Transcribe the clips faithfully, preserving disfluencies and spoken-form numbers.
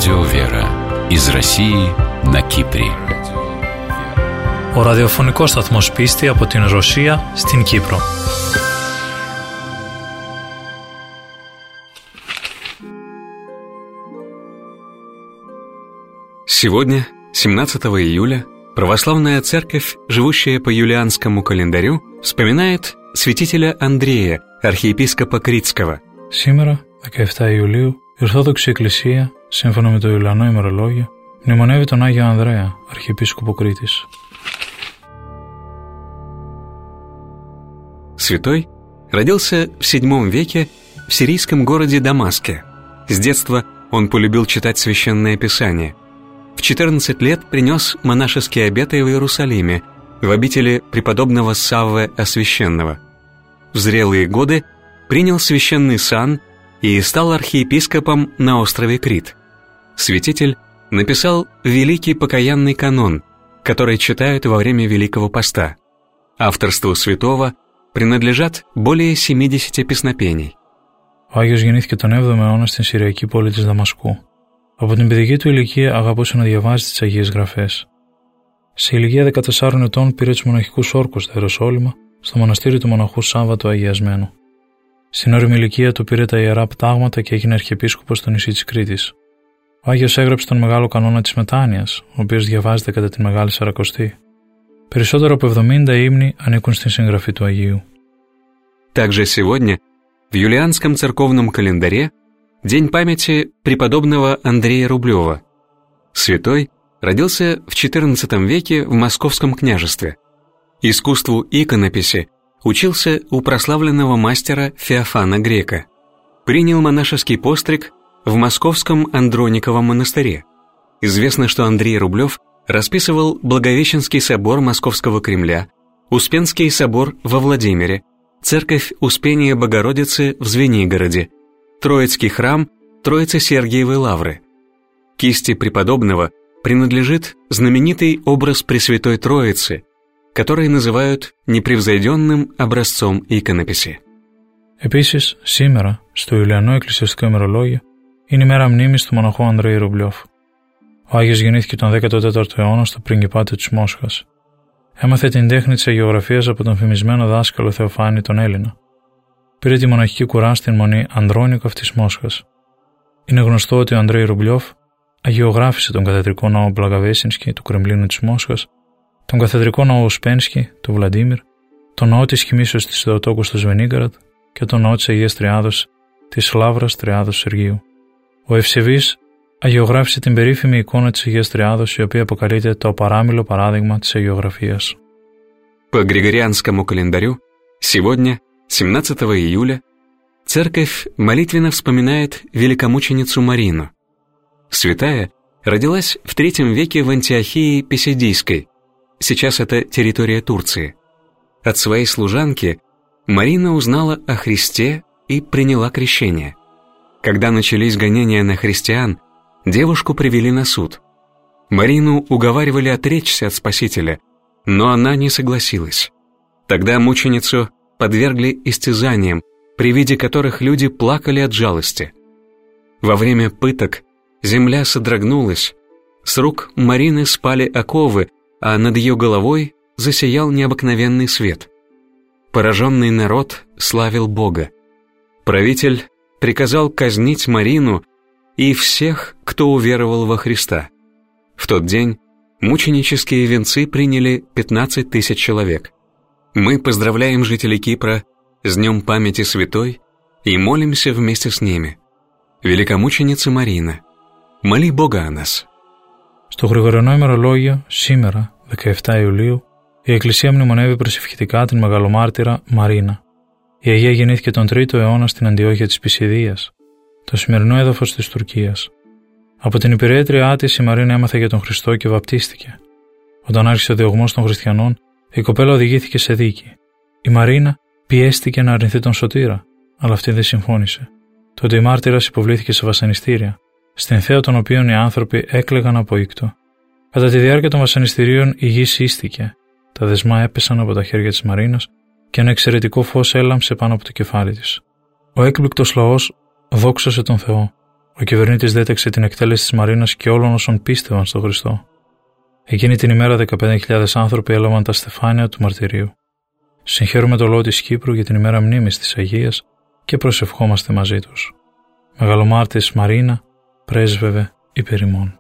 Радио Вера из России на Κύπρη. Ο ραδιοφωνικός σταθμός Πίστη από την Ρωσία στην Κύπρο. Сегодня, семнадцатого июля, православная церковь, живущая по юлианскому календарю, вспоминает святителя Андрея, архиепископа Κρήτского. Σήμερα, δεκαεφτά Ιουλίου, η Ορθόδοξη Εκκλησία, σύμφωνα με το Ιουλιανό ημερολόγιο, μνημονεύει τον Άγιο Ανδρέα, αρχιεπίσκοπο Κρήτης. Святой родился в седьмом веке в сирийском городе Дамаске. С детства он полюбил читать Священное Писание. В четырнадцать лет принес монашеские обеты в Иерусалиме, в обители преподобного Саввы Освященного. В зрелые годы принял священный сан и стал архиепископом на острове Крит. Святитель написал Великий покаянный канон, который читают во время Великого Поста. Авторству святого принадлежат более семидесяти песнопений. Ο Άγιος γεννήθηκε τον έβδομο αιώνα στην Συριακή πόλη της Δαμασκού. Από την παιδική του ηλικία αγαπούσε να διαβάζει τις Αγίες Γραφές. Σε ηλικία δεκατεσσάρων ετών πήρε τους μοναχικούς όρκους στα Ιεροσόλυμα, στο μοναστήρι του μοναχού Σάββα του Αγιασμένου. Στην όριμη ηλικία του πήρε τα ιερά πτάγματα και έγινε αρχιεπίσκοπος στο νησί της Κρήτης. Ο Άγιος έγραψε τον μεγάλο κανόνα της μετάνοιας, ο οποίος διαβάζεται κατά τη Μεγάλη Σαρακοστή. Περισσότερο από εβδομήντα ύμνοι ανήκουν στην συγγραφή του Αγίου. Также сегодня в юлианском церковном календаре день памяти преподобного Андрея Рублева. Святой родился в четырнадцатом веке в Московском княжестве. Искусству иконописи учился у прославленного мастера Феофана Грека. Принял монашеский постриг в Московском Андрониковом монастыре. Известно, что Андрей Рублев расписывал Благовещенский собор Московского Кремля, Успенский собор во Владимире, церковь Успения Богородицы в Звенигороде, Троицкий храм Троице-Сергиевой Лавры. Кисти преподобного принадлежит знаменитый образ Пресвятой Троицы, который называют непревзойденным образцом иконописи. Επίσης, σήμερα, στο Ιουλιανό Εκκλησιαστικό ημερολόγιο, είναι η μέρα μνήμης του μοναχού Ανδρέη Ρουμπλιόφ. Ο Άγιος γεννήθηκε τον δέκατο τέταρτο αιώνα στο πριγκιπάτιο της Μόσχας. Έμαθε την τέχνη της αγιογραφίας από τον φημισμένο δάσκαλο Θεοφάνη τον Έλληνα. Πήρε τη μοναχική κουρά στην μονή Ανδρώνικοφ της Μόσχας. Είναι γνωστό ότι ο Ανδρέη Ρουμπλιόφ αγιογράφησε τον καθεδρικό ναό Μπλαγαβέσινσκι του Κρεμλίνου της Μόσχας, τον καθεδρικό ναό Ουσπένσκι του Βλαντίμιρ, τον ναό της Χημίσεως της Θεοτόκου στο Σβενίγκαραντ και τον ναό της Αγίας Τριάδος της Λαύρας Τριάδος Σεργίου. Ο Ευσεβής αγιογράφησε την περίφημη εικόνα της Αγίας Τριάδος, η οποία αποκαλείται το απαράμιλο παράδειγμα της αγιογραφίας. По григорианскому календарю сегодня, семнадцатого июля, церковь молитвенно вспоминает великомученицу Марину. Святая родилась в третьем веке в Антиохии Писидийской, сейчас это территория Турции. От своей служанки Марина узнала о Христе и приняла крещение. Когда начались гонения на христиан, девушку привели на суд. Марину уговаривали отречься от Спасителя, но она не согласилась. Тогда мученицу подвергли истязаниям, при виде которых люди плакали от жалости. Во время пыток земля содрогнулась, с рук Марины спали оковы, а над ее головой засиял необыкновенный свет. Пораженный народ славил Бога. Правитель приказал казнить Марину и всех, кто уверовал во Христа. В тот день мученические венцы приняли пятнадцать тысяч человек. Мы поздравляем жителей Кипра с Днем памяти святой и молимся вместе с ними. Великомученица Марина, моли Бога о нас. Στο Γρηγοριανό ημερολόγιο, σήμερα, δεκαεφτά Ιουλίου, η Εκκλησία μνημονεύει προσευχητικά την Μεγαλομάρτυρα Μαρίνα. Η Αγία γεννήθηκε τον τρίτο αιώνα στην Αντιόχεια της Πισιδίας, το σημερινό έδαφος της Τουρκίας. Από την υπηρέτριά της η Μαρίνα έμαθε για τον Χριστό και βαπτίστηκε. Όταν άρχισε ο διωγμός των χριστιανών, η κοπέλα οδηγήθηκε σε δίκη. Η Μαρίνα πιέστηκε να αρνηθεί τον Σωτήρα, αλλά αυτή δεν συμφώνησε. Τότε η μάρτυρας υποβλήθηκε σε βασανιστήρια, στην θέα των οποίων οι άνθρωποι έκλαιγαν από ήκτο. Κατά τη διάρκεια των βασανιστήριων η γη σύστηκε, τα δεσμά έπεσαν από τα χέρια της Μαρίνας και ένα εξαιρετικό φως έλαμψε πάνω από το κεφάλι της. Ο έκπληκτος λαός δόξασε τον Θεό. Ο κυβερνήτης δέταξε την εκτέλεση της Μαρίνας και όλων όσων πίστευαν στον Χριστό. Εκείνη την ημέρα δεκαπέντε χιλιάδες άνθρωποι έλαβαν τα στεφάνια του μαρτυρίου. Συγχαίρουμε το λαό της Κύπρου για την ημέρα μνήμης της Αγίας και προσευχόμαστε μαζί τους. Μεγαλομάρτης Μαρίνα, πρέσβευε υπέρ ημών.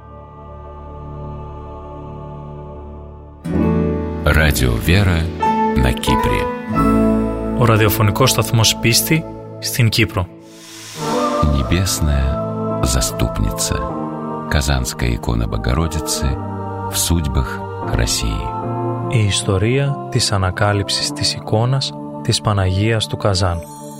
Радио Вера на Κύπρη. Ο ραδιοφωνικός σταθμός Πίστη στην Κύπρο. Небесная заступница. Казанская икона Богородицы в судьбах России. Η ιστορία της ανακάλυψης της εικόνας της Παναγίας του Καζάν.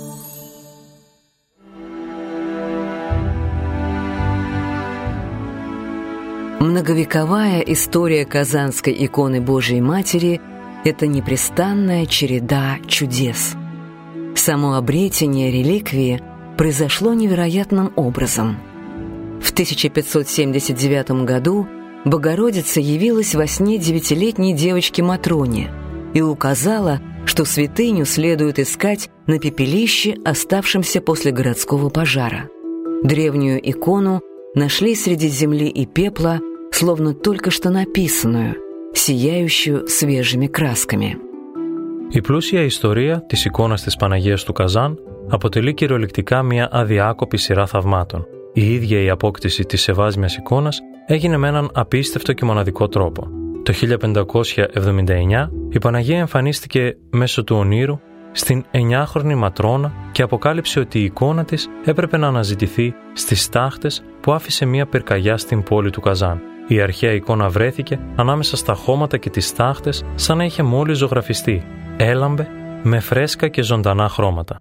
Многовековая история Казанской иконы Божией Матери – это непрестанная череда чудес. Само обретение реликвии произошло невероятным образом. В тысяча пятьсот семьдесят девятом году Богородица явилась во сне девятилетней девочке Матроне и указала, что святыню следует искать на пепелище, оставшемся после городского пожара. Древнюю икону нашли среди земли и пепла, словно только что написанную, сияющую свежими красками. Η πλούσια ιστορία της εικόνας της Παναγίας του Καζάν αποτελεί κυριολεκτικά μια αδιάκοπη σειρά θαυμάτων. Η ίδια η απόκτηση της σεβάσμιας εικόνας έγινε με έναν απίστευτο και μοναδικό τρόπο. Το χίλια πεντακόσια εβδομήντα εννιά η Παναγία εμφανίστηκε μέσω του ονείρου στην εννιάχρονη Ματρώνα και αποκάλυψε ότι η εικόνα της έπρεπε να αναζητηθεί στις τάχτες που άφησε μια πυρκαγιά στην πόλη του Καζάν. Η αρχαία εικόνα βρέθηκε ανάμεσα στα χώματα και τις τάχτες σαν να είχε μόλις ζωγραφιστεί. Έλαμπε με φρέσκα και ζωντανά χρώματα.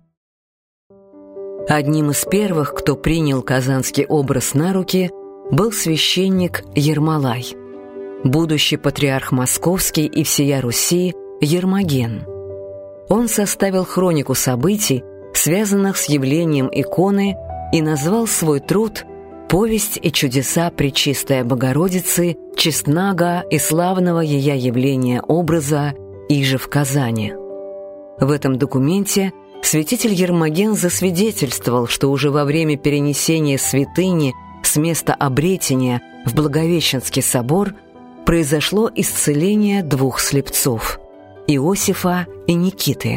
Одним из первых, кто принял казанский образ на руки, был священник Ермолай, будущий патриарх Московский и всея Руси Ермоген. Он составил хронику событий, связанных с явлением иконы, и назвал свой труд «Повесть и чудеса Пречистой Богородицы, честного и славного ея явления образа иже в Казани». В этом документе святитель Ермоген засвидетельствовал, что уже во время перенесения святыни с места обретения в Благовещенский собор произошло исцеление двух слепцов – Иосифа и Никиты.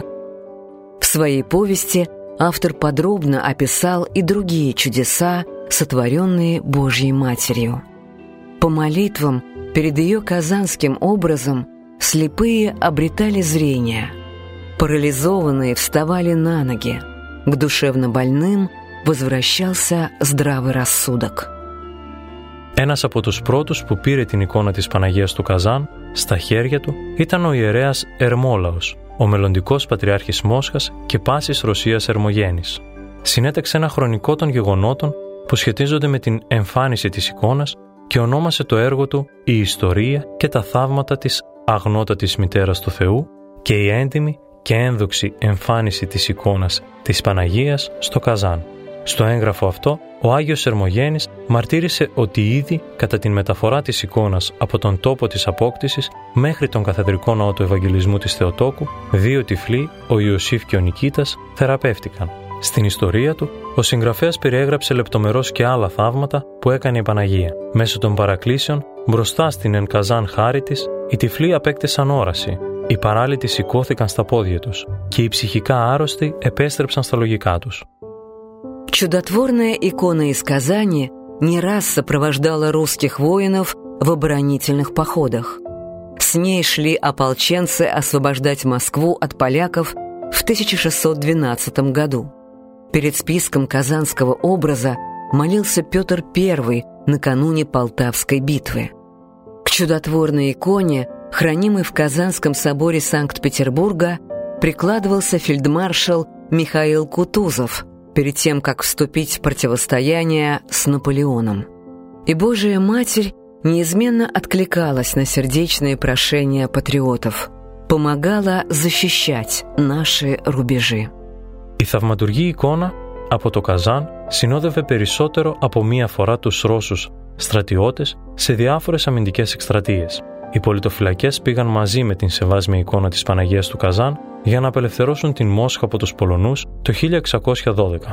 В своей повести автор подробно описал и другие чудеса, сотворенные Божьей Матерью. По молитвам перед ее казанским образом слепые обретали зрение, парализованные вставали на ноги, к душевнобольным возвращался здравый рассудок. Ένας από τους πρώτους που πήρε την εικόνα της Παναγίας του Καζάν στα χέρια του ήταν ο ιερέας Ερμόλαος, ο μελλοντικός πατριάρχης Μόσχας και πάσης Ρωσίας Ερμογένης. Συνέταξε ένα χρονικό των γεγονότων που σχετίζονται με την εμφάνιση της εικόνας και ονόμασε το έργο του «Η ιστορία και τα θαύματα της αγνότατης μητέρας του Θεού και η έντιμη και ένδοξη εμφάνιση της εικόνας της Παναγίας στο Καζάν». Στο έγγραφο αυτό, ο Άγιος Ερμογένης μαρτύρησε ότι ήδη κατά την μεταφορά της εικόνας από τον τόπο της απόκτησης μέχρι τον καθεδρικό ναό του Ευαγγελισμού της Θεοτόκου, δύο τυφλοί, ο Ιωσήφ και ο Νικήτας, θεραπεύτηκαν. Στην ιστορία του, ο συγγραφέας περιέγραψε λεπτομερώς και άλλα θαύματα που έκανε η Παναγία. Μέσω των παρακλήσεων, μπροστά στην εν Καζάν χάρη της, οι τυφλοί απέκτησαν όραση, οι παράλυτοι σηκώθηκαν στα πόδια τους και οι ψυχικά άρρωστοι επέστρεψαν στα λογικά τους. Чудотворная икона из Казани не раз сопровождала русских воинов в оборонительных походах. С ней шли ополченцы освобождать Москву от поляков в тысяча шестьсот двенадцатом году. Перед списком казанского образа молился Петр Первый накануне Полтавской битвы. К чудотворной иконе, хранимой в Казанском соборе Санкт-Петербурга, прикладывался фельдмаршал Михаил Кутузов перед тем, как вступить в противостояние с Наполеоном. И Божия Матерь неизменно откликалась на сердечные прошения патриотов, помогала защищать наши рубежи. Η θαυματουργή εικόνα από το Καζάν συνόδευε περισσότερο από μία φορά τους Ρώσους στρατιώτες σε διάφορες αμυντικές εκστρατείες. Οι πολιτοφυλακές πήγαν μαζί με την σεβάσμια εικόνα της Παναγίας του Καζάν για να απελευθερώσουν την Μόσχα από τους Πολωνούς το χίλια εξακόσια δώδεκα.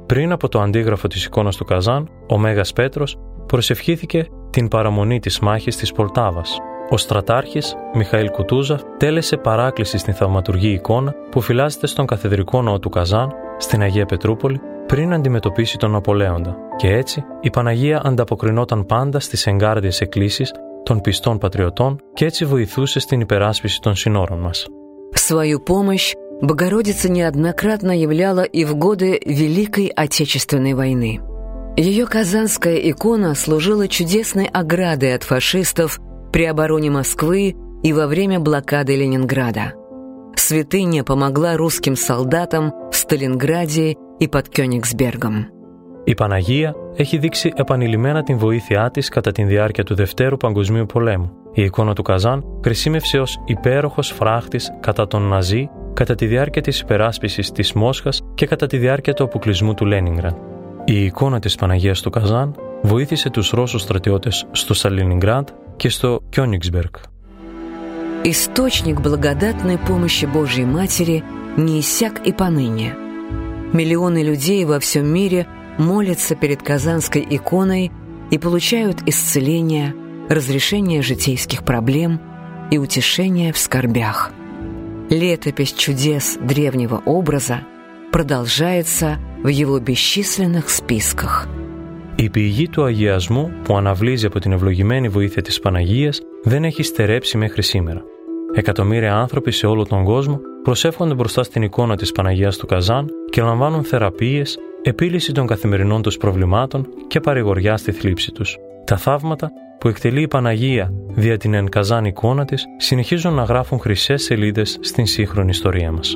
Πριν από το αντίγραφο της εικόνας του Καζάν, ο Μέγας Πέτρος προσευχήθηκε την παραμονή της μάχης της Πολτάβας. Ο στρατάρχης Μιχαήλ Κουτούζαφ τέλεσε παράκληση στην θαυματουργή εικόνα που φυλάσσεται στον καθεδρικό ναό του Καζάν, στην Αγία Πετρούπολη, πριν αντιμετωπίσει τον Ναπολέοντα. Και έτσι η Παναγία ανταποκρινόταν πάντα στις εγκάρδιες εκκλήσεις των πιστών πατριωτών και έτσι βοηθούσε στην υπεράσπιση των συνόρων μας. Свою помощь Богородица неоднократно являла и в годы Великой Отечественной войны. Ее казанская икона служила чудесной оградой от фашистов при обороне Москвы и во время блокады Ленинграда. Святыня помогла русским солдатам в Сталинграде и под Кёнигсбергом. Η Παναγία έχει δείξει επανειλημμένα την βοήθειά της κατά τη διάρκεια του Δευτέρου Παγκοσμίου Πολέμου. Η εικόνα του Καζάν χρησιμεύσε ως υπέροχος φράχτης κατά τον Ναζί κατά τη διάρκεια της υπεράσπισης της Μόσχας και κατά τη διάρκεια του αποκλεισμού του Λένινγκραντ. Η εικόνα της Παναγίας του Καζάν βοήθησε τους Ρώσους στρατιώτες στο Σταλινιγκράντ και στο Κιόνιγκσμπεργκ. Источник благодатной помощи Божьей Матери не иссяк и поныне. Миллионы людей во всем мире молятся перед Казанской иконой и получают исцеление, разрешение житейских проблем и утешение в скорбях. Летопись чудес древнего образа продолжается в его бесчисленных списках. Η πηγή του αγιασμού που αναβλύζει από την ευλογημένη βοήθεια της Παναγίας δεν έχει στερέψει μέχρι σήμερα. Εκατομμύρια άνθρωποι σε όλο τον κόσμο προσεύχονται μπροστά στην εικόνα της Παναγίας του Καζάν και λαμβάνουν θεραπείες, επίλυση των καθημερινών τους προβλημάτων και παρηγοριά στη θλίψη τους. Τα θαύματα που εκτελεί η Παναγία δια την εν Καζάν εικόνα της συνεχίζουν να γράφουν χρυσές σελίδες στην σύγχρονη ιστορία μας.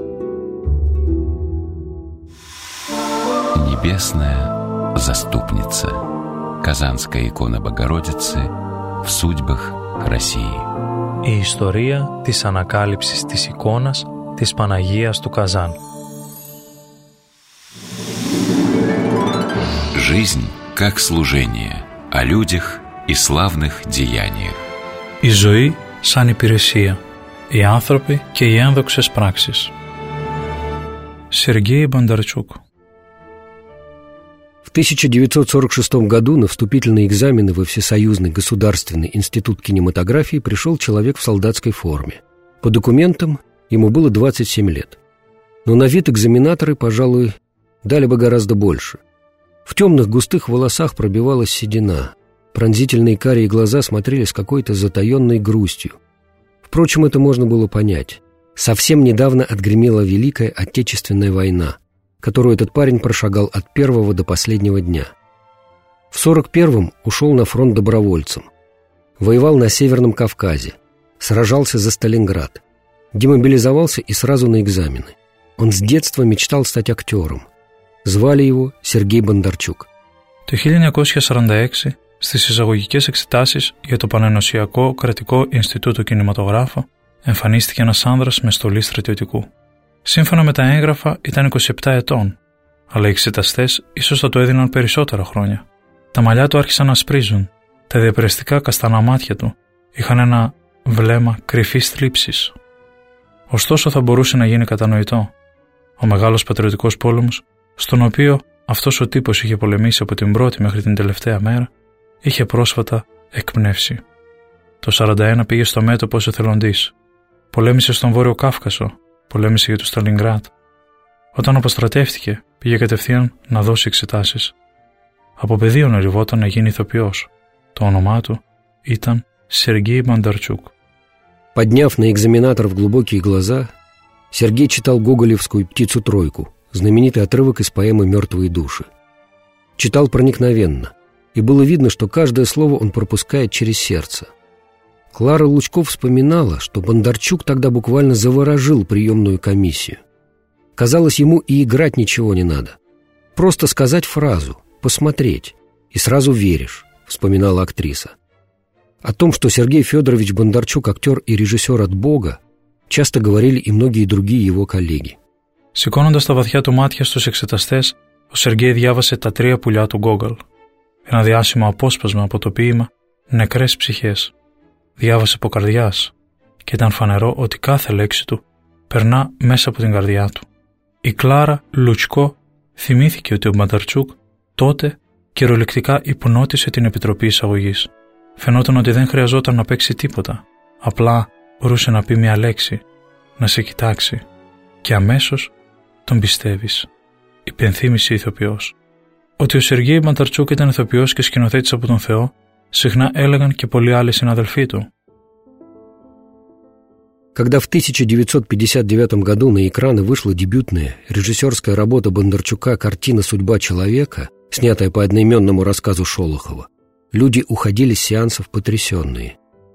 Небесная заступница. Казанская икона Богородицы в судьбах России. Η ιστορία της ανακάλυψης της εικόνας της Παναγίας του Καζάν. Жизнь как служение, о людях и славных деяниях. Η ζωή σαν υπηρεσία, οι άνθρωποι και οι ένδοξες πράξεις. Сергей Бондарчук. В тысяча девятьсот сорок шестом году на вступительные экзамены во Всесоюзный государственный институт кинематографии пришел человек в солдатской форме. По документам ему было двадцать семь лет. Но на вид экзаменаторы, пожалуй, дали бы гораздо больше. В темных густых волосах пробивалась седина. Пронзительные карие глаза смотрели с какой-то затаенной грустью. Впрочем, это можно было понять. Совсем недавно отгремела Великая Отечественная война, которую этот парень прошагал от первого до последнего дня. В сорок первом ушел на фронт добровольцем. Воевал на Северном Кавказе. Сражался за Сталинград. Демобилизовался и сразу на экзамены. Он с детства мечтал стать актером. Звали его Сергей Бондарчук. Το χίλια εννιακόσια σαράντα έξι, στις εισαγωγικές εξετάσεις για το Πανενωσιακό Κρατικό Ινστιτούτο Κινηματογράφου, εμφανίστηκε ένας άνδρας με στολή στρατιωτικού. Σύμφωνα με τα έγγραφα ήταν είκοσι επτά ετών, αλλά οι εξεταστές ίσως θα το έδιναν περισσότερα χρόνια. Τα μαλλιά του άρχισαν να σπρίζουν, τα διαπεραστικά καστανά μάτια του είχαν ένα βλέμμα κρυφής θλίψης. Ωστόσο θα μπορούσε να γίνει κατανοητό. Ο μεγάλος πατριωτικός πόλεμος, στον οποίο αυτός ο τύπος είχε πολεμήσει από την πρώτη μέχρι την τελευταία μέρα, είχε πρόσφατα εκπνεύσει. Το σαράντα ένα πήγε στο μέτωπο ως εθελοντής. Πολέμησε στον Βόρειο Κάφκασο, πολέμησε για το Σταλινγκράντ. Όταν αποστρατεύτηκε, πήγε κατευθείαν να δώσει εξετάσεις. Από παιδί ονειρευόταν να γίνει ηθοποιός. Το όνομά του ήταν Сергей Бондарчук. Подняв на экзаменаторов глубокие глаза, Сергей читал гоголевскую «Птицу-тройку», знаменитый отрывок из поэмы «Мертвые души». Читал проникновенно, и было видно, что каждое слово он пропускает через сердце. Клара Лучков вспоминала, что Бондарчук тогда буквально заворожил приемную комиссию. Казалось, ему и играть ничего не надо. Просто сказать фразу, посмотреть, и сразу веришь, вспоминала актриса. О том, что Сергей Федорович Бондарчук актер и режиссер от Бога, часто говорили и многие другие его коллеги. Σηκώνοντας τα βαθιά του μάτια στους εξεταστές, ο Σεργέη διάβασε τα τρία πουλιά του Γκόγκολ. Ένα διάσημο απόσπασμα από το ποίημα «Νεκρές ψυχές». Διάβασε από καρδιάς και ήταν φανερό ότι κάθε λέξη του περνά μέσα από την καρδιά του. Η Κλάρα Λουτσκό θυμήθηκε ότι ο Μπονταρτσούκ τότε κυριολεκτικά υπνώτισε την Επιτροπή Εισαγωγής. Φαινόταν ότι δεν χρειαζόταν να παίξει τίποτα. Απλά μπορούσε να πει μια λέξη, να σε κοιτάξει και αμέσως τον πιστεύεις. Υπενθύμησε η ηθοποιός. Ότι ο Σεργέη Μπονταρτσούκ ήταν ηθοποιός και σκηνοθέτης από τον Θεό, συχνά έλεγαν και πολλοί άλλοι συναδελφοί του. Когда в тысяча девятьсот пятьдесят девятом году на экраны вышла дебютная режиссерская работа Бондарчука «Картина «Судьба человека», снятая по одноименному рассказу Шолохова, люди уходили с сеансов потрясенные.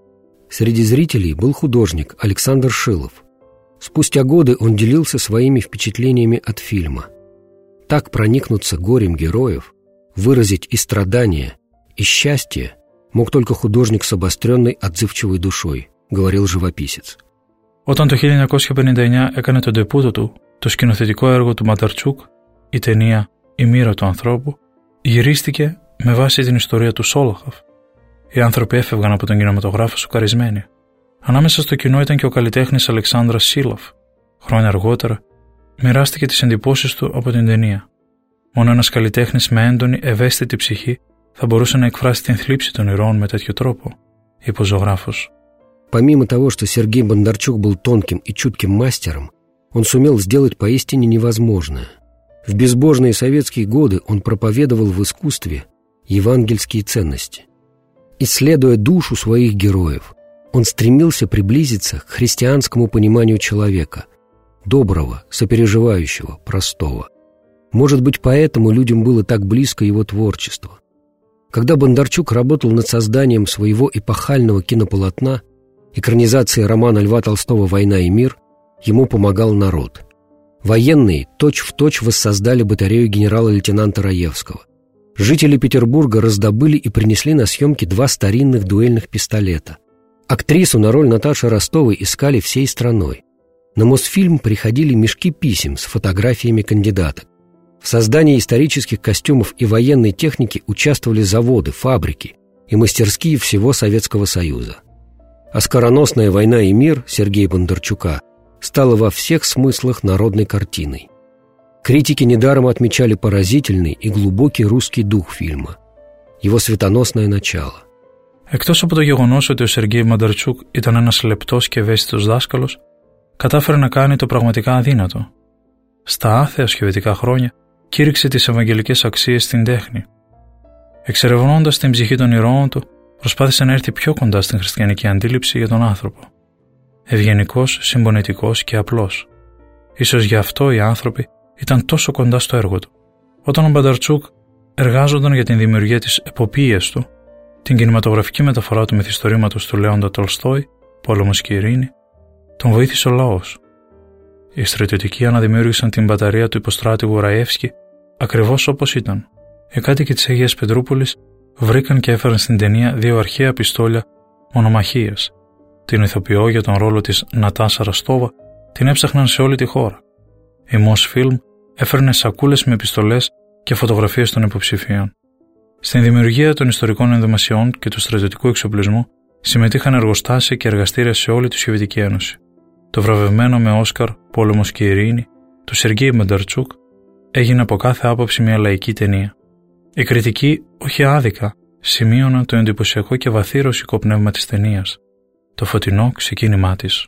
Среди зрителей был художник Александр Шилов. Спустя годы он делился своими впечатлениями от фильма. Так проникнуться горем героев, выразить и страдания, и счастье мог только художник с обостренной отзывчивой душой, говорил живописец. Όταν το χίλια εννιακόσια πενήντα εννιά έκανε τον ντεπούτο του, το σκηνοθετικό έργο του Μπονταρτσούκ, η ταινία «Η μοίρα του ανθρώπου», γυρίστηκε με βάση την ιστορία του Σόλοχοφ. Οι άνθρωποι έφευγαν από τον κινηματογράφο σοκαρισμένοι. Ανάμεσα στο κοινό ήταν και ο καλλιτέχνης Αλεξάνδρας Σίλοφ. Χρόνια αργότερα, μοιράστηκε τις εντυπώσεις του από την ταινία. Μόνο ένας καλλιτέχνης με έντονη, ευαίσθητη ψυχή θα μπορούσε να εκφράσει την θλίψη των ηρώων με τέτοιο τρόπο, είπε ο ζωγράφος. Помимо того, что Сергей Бондарчук был тонким и чутким мастером, он сумел сделать поистине невозможное. В безбожные советские годы он проповедовал в искусстве евангельские ценности. Исследуя душу своих героев, он стремился приблизиться к христианскому пониманию человека, доброго, сопереживающего, простого. Может быть, поэтому людям было так близко его творчество. Когда Бондарчук работал над созданием своего эпохального кинополотна, экранизации романа Льва Толстого «Война и мир», ему помогал народ. Военные точь-в-точь воссоздали батарею генерала-лейтенанта Раевского. Жители Петербурга раздобыли и принесли на съемки два старинных дуэльных пистолета. Актрису на роль Наташи Ростовой искали всей страной. На Мосфильм приходили мешки писем с фотографиями кандидаток. В создании исторических костюмов и военной техники участвовали заводы, фабрики и мастерские всего Советского Союза. Оскароносная «Война и мир» Сергея Бондарчука стала во всех смыслах народной картиной. Критики недаром отмечали поразительный и глубокий русский дух фильма, его светоносное начало. Εκτός από το γεγονός ότι ο Σεργέη Μπονταρτσούκ ήταν ένας λεπτός και ευαίσθητος δάσκαλος, κατάφερε να κάνει το πραγματικά αδύνατο. Στα άθεα σοβιετικά χρόνια κήρυξε τις ευαγγελικές αξίες στην τέχνη. Εξερευνώντας την ψυχή των ηρώων του, προσπάθησε να έρθει πιο κοντά στην χριστιανική αντίληψη για τον άνθρωπο. Ευγενικός, συμπονετικός και απλός. Ίσως γι' αυτό οι άνθρωποι ήταν τόσο κοντά στο έργο του. Όταν ο Μπονταρτσούκ εργάζονταν για την δημιουργία της εποπίειας του, την κινηματογραφική μεταφορά του μυθιστορήματος του Λέοντα Τολστόι, «Πόλεμος και ειρήνη», τον βοήθησε ο λαός. Οι στρατιωτικοί αναδημιούργησαν την μπαταρία του υποστράτηγου Ραεύσκη ακριβώς όπως ήταν. Οι κάτοικοι της Αγίας Πετρούπολης βρήκαν και έφεραν στην ταινία δύο αρχαία πιστόλια μονομαχίας. Την ηθοποιό για τον ρόλο της Νατάσα Ραστόβα την έψαχναν σε όλη τη χώρα. Η Mosfilm έφερνε σακούλες με επιστολές και φωτογραφίες των υποψηφίων. Στην δημιουργία των ιστορικών ενδυμασιών και του στρατιωτικού εξοπλισμού συμμετείχαν εργοστάσια και εργαστήρια σε όλη τη Σοβιετική Ένωση. Το βραβευμένο με Όσκαρ «Πόλεμος και ειρήνη» του Σεργέη Μπονταρτσούκ έγινε από κάθε άποψη μια λαϊκή ταινία. Οι κριτικοί, όχι άδικα, σημείωναν το εντυπωσιακό και βαθύ ρωσικό πνεύμα της ταινίας, το φωτεινό ξεκίνημά της.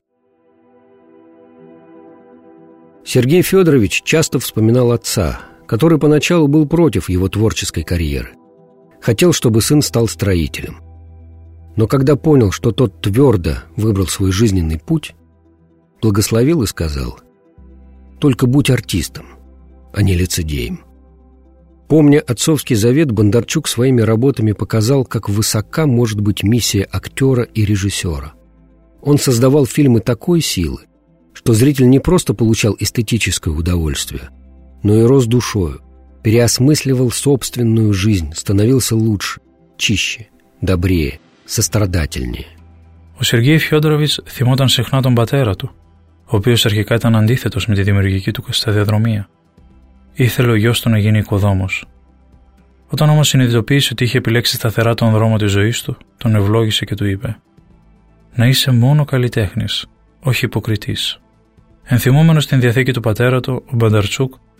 Сергей Федорович часто вспоминал отца, который поначалу был против его творческой карьеры. Хотел, чтобы сын стал строителем. Но когда понял, что тот твердо выбрал свой жизненный путь, благословил и сказал: «Только будь артистом, а не лицедеем». Помня отцовский завет, Бондарчук своими работами показал, как высока может быть миссия актера и режиссера. Он создавал фильмы такой силы, что зритель не просто получал эстетическое удовольствие, но и рос душою, переосмысливал собственную жизнь, становился лучше, чище, добрее, сострадательнее. Ο Σεργέη Φιόντροβιτς θυμόταν συχνά τον πατέρα του, ο οποίος αρχικά ήταν αντίθετος με τη δημιουργική του σταδιαδρομία. Ήθελε ο γιος του να γίνει οικοδόμος. Όταν όμως συνειδητοποίησε ότι είχε επιλέξει σταθερά τον δρόμο της ζωής του, τον ευλόγησε και του είπε: «Να είσαι μόνο καλλιτέχνης, όχι υποκριτής». Ενθυμούμενος την διαθήκη του πατέρα του, ο Μπονταρτσούκ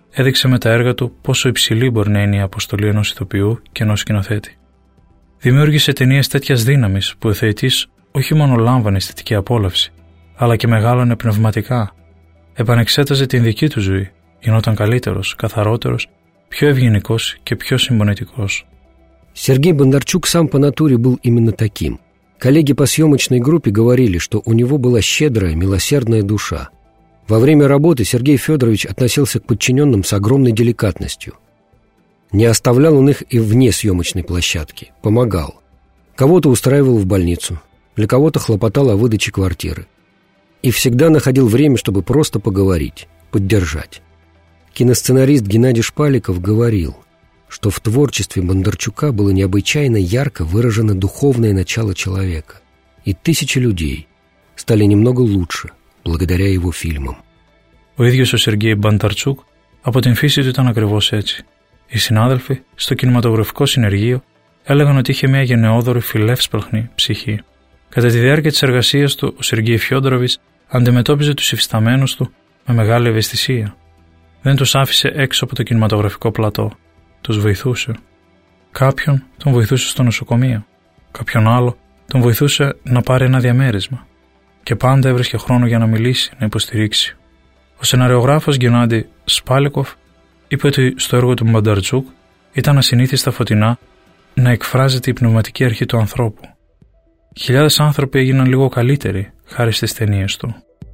έδειξε με τα έργα του πόσο υψηλή μπορεί να είναι η αποστολή ενός ηθοποιού και ενός σκηνοθέτη. Δημιούργησε ταινίες τέτοιας δύναμης που ο θεητής όχι μόνο λάμβανε αισθητική απόλαυση, αλλά και μεγάλωνε πνευματικά. Επανεξέταζε την δική του ζωή, γινόταν καλύτερος, καθαρότερος, πιο ευγενικός και πιο συμπονετικός. Сергей Бондарчук сам по натуре был именно таким. Коллеги по съемочной группе говорили, что у него была щедрая, милосердная душа. Во время работы Сергей Федорович относился к подчиненным с огромной деликатностью. Не оставлял он их и вне съемочной площадки, помогал. Кого-то устраивал в больницу, для кого-то хлопотал о выдаче квартиры. И всегда находил время, чтобы просто поговорить, поддержать. Киносценарист Геннадий Шпаликов говорил, что в творчестве Бондарчука было необычайно ярко выражено духовное начало человека, и тысячи людей стали немного лучше благодаря его фильмам. Ο ίδιος ο Σεργέι Μπανταρτσούκ από την φύση του ήταν ακριβώς έτσι. Οι συνάδελφοι στο κινηματογραφικό συνεργείο έλεγαν ότι είχε μια γενναιόδορη φιλεύσπλαχνη ψυχή. Κατά τη διάρκεια της εργασίας του, ο Σεργέι Φιόντοροβιτς αντιμετώπιζε τους υφισταμένους του με μεγάλη ευαισθησία. Δεν τους άφησε έξω από το κινηματογραφικό πλατό. Τους βοηθούσε. Κάποιον τον βοηθούσε στο νοσοκομείο. Κάποιον άλλο τον βοηθούσε να πάρει ένα διαμέρισμα. Και πάντα έβρισκε χρόνο για να μιλήσει, να υποστηρίξει. Ο σεναριογράφος Γκενάντι Σπάλικοφ είπε ότι στο έργο του Μπανταρτσούκ ήταν ασυνήθιστα φωτεινά να εκφράζεται η πνευματική αρχή του ανθρώπου. Χιλιάδες άνθρωποι έγιναν λίγο καλύτεροι χάρη στις ταινίες του.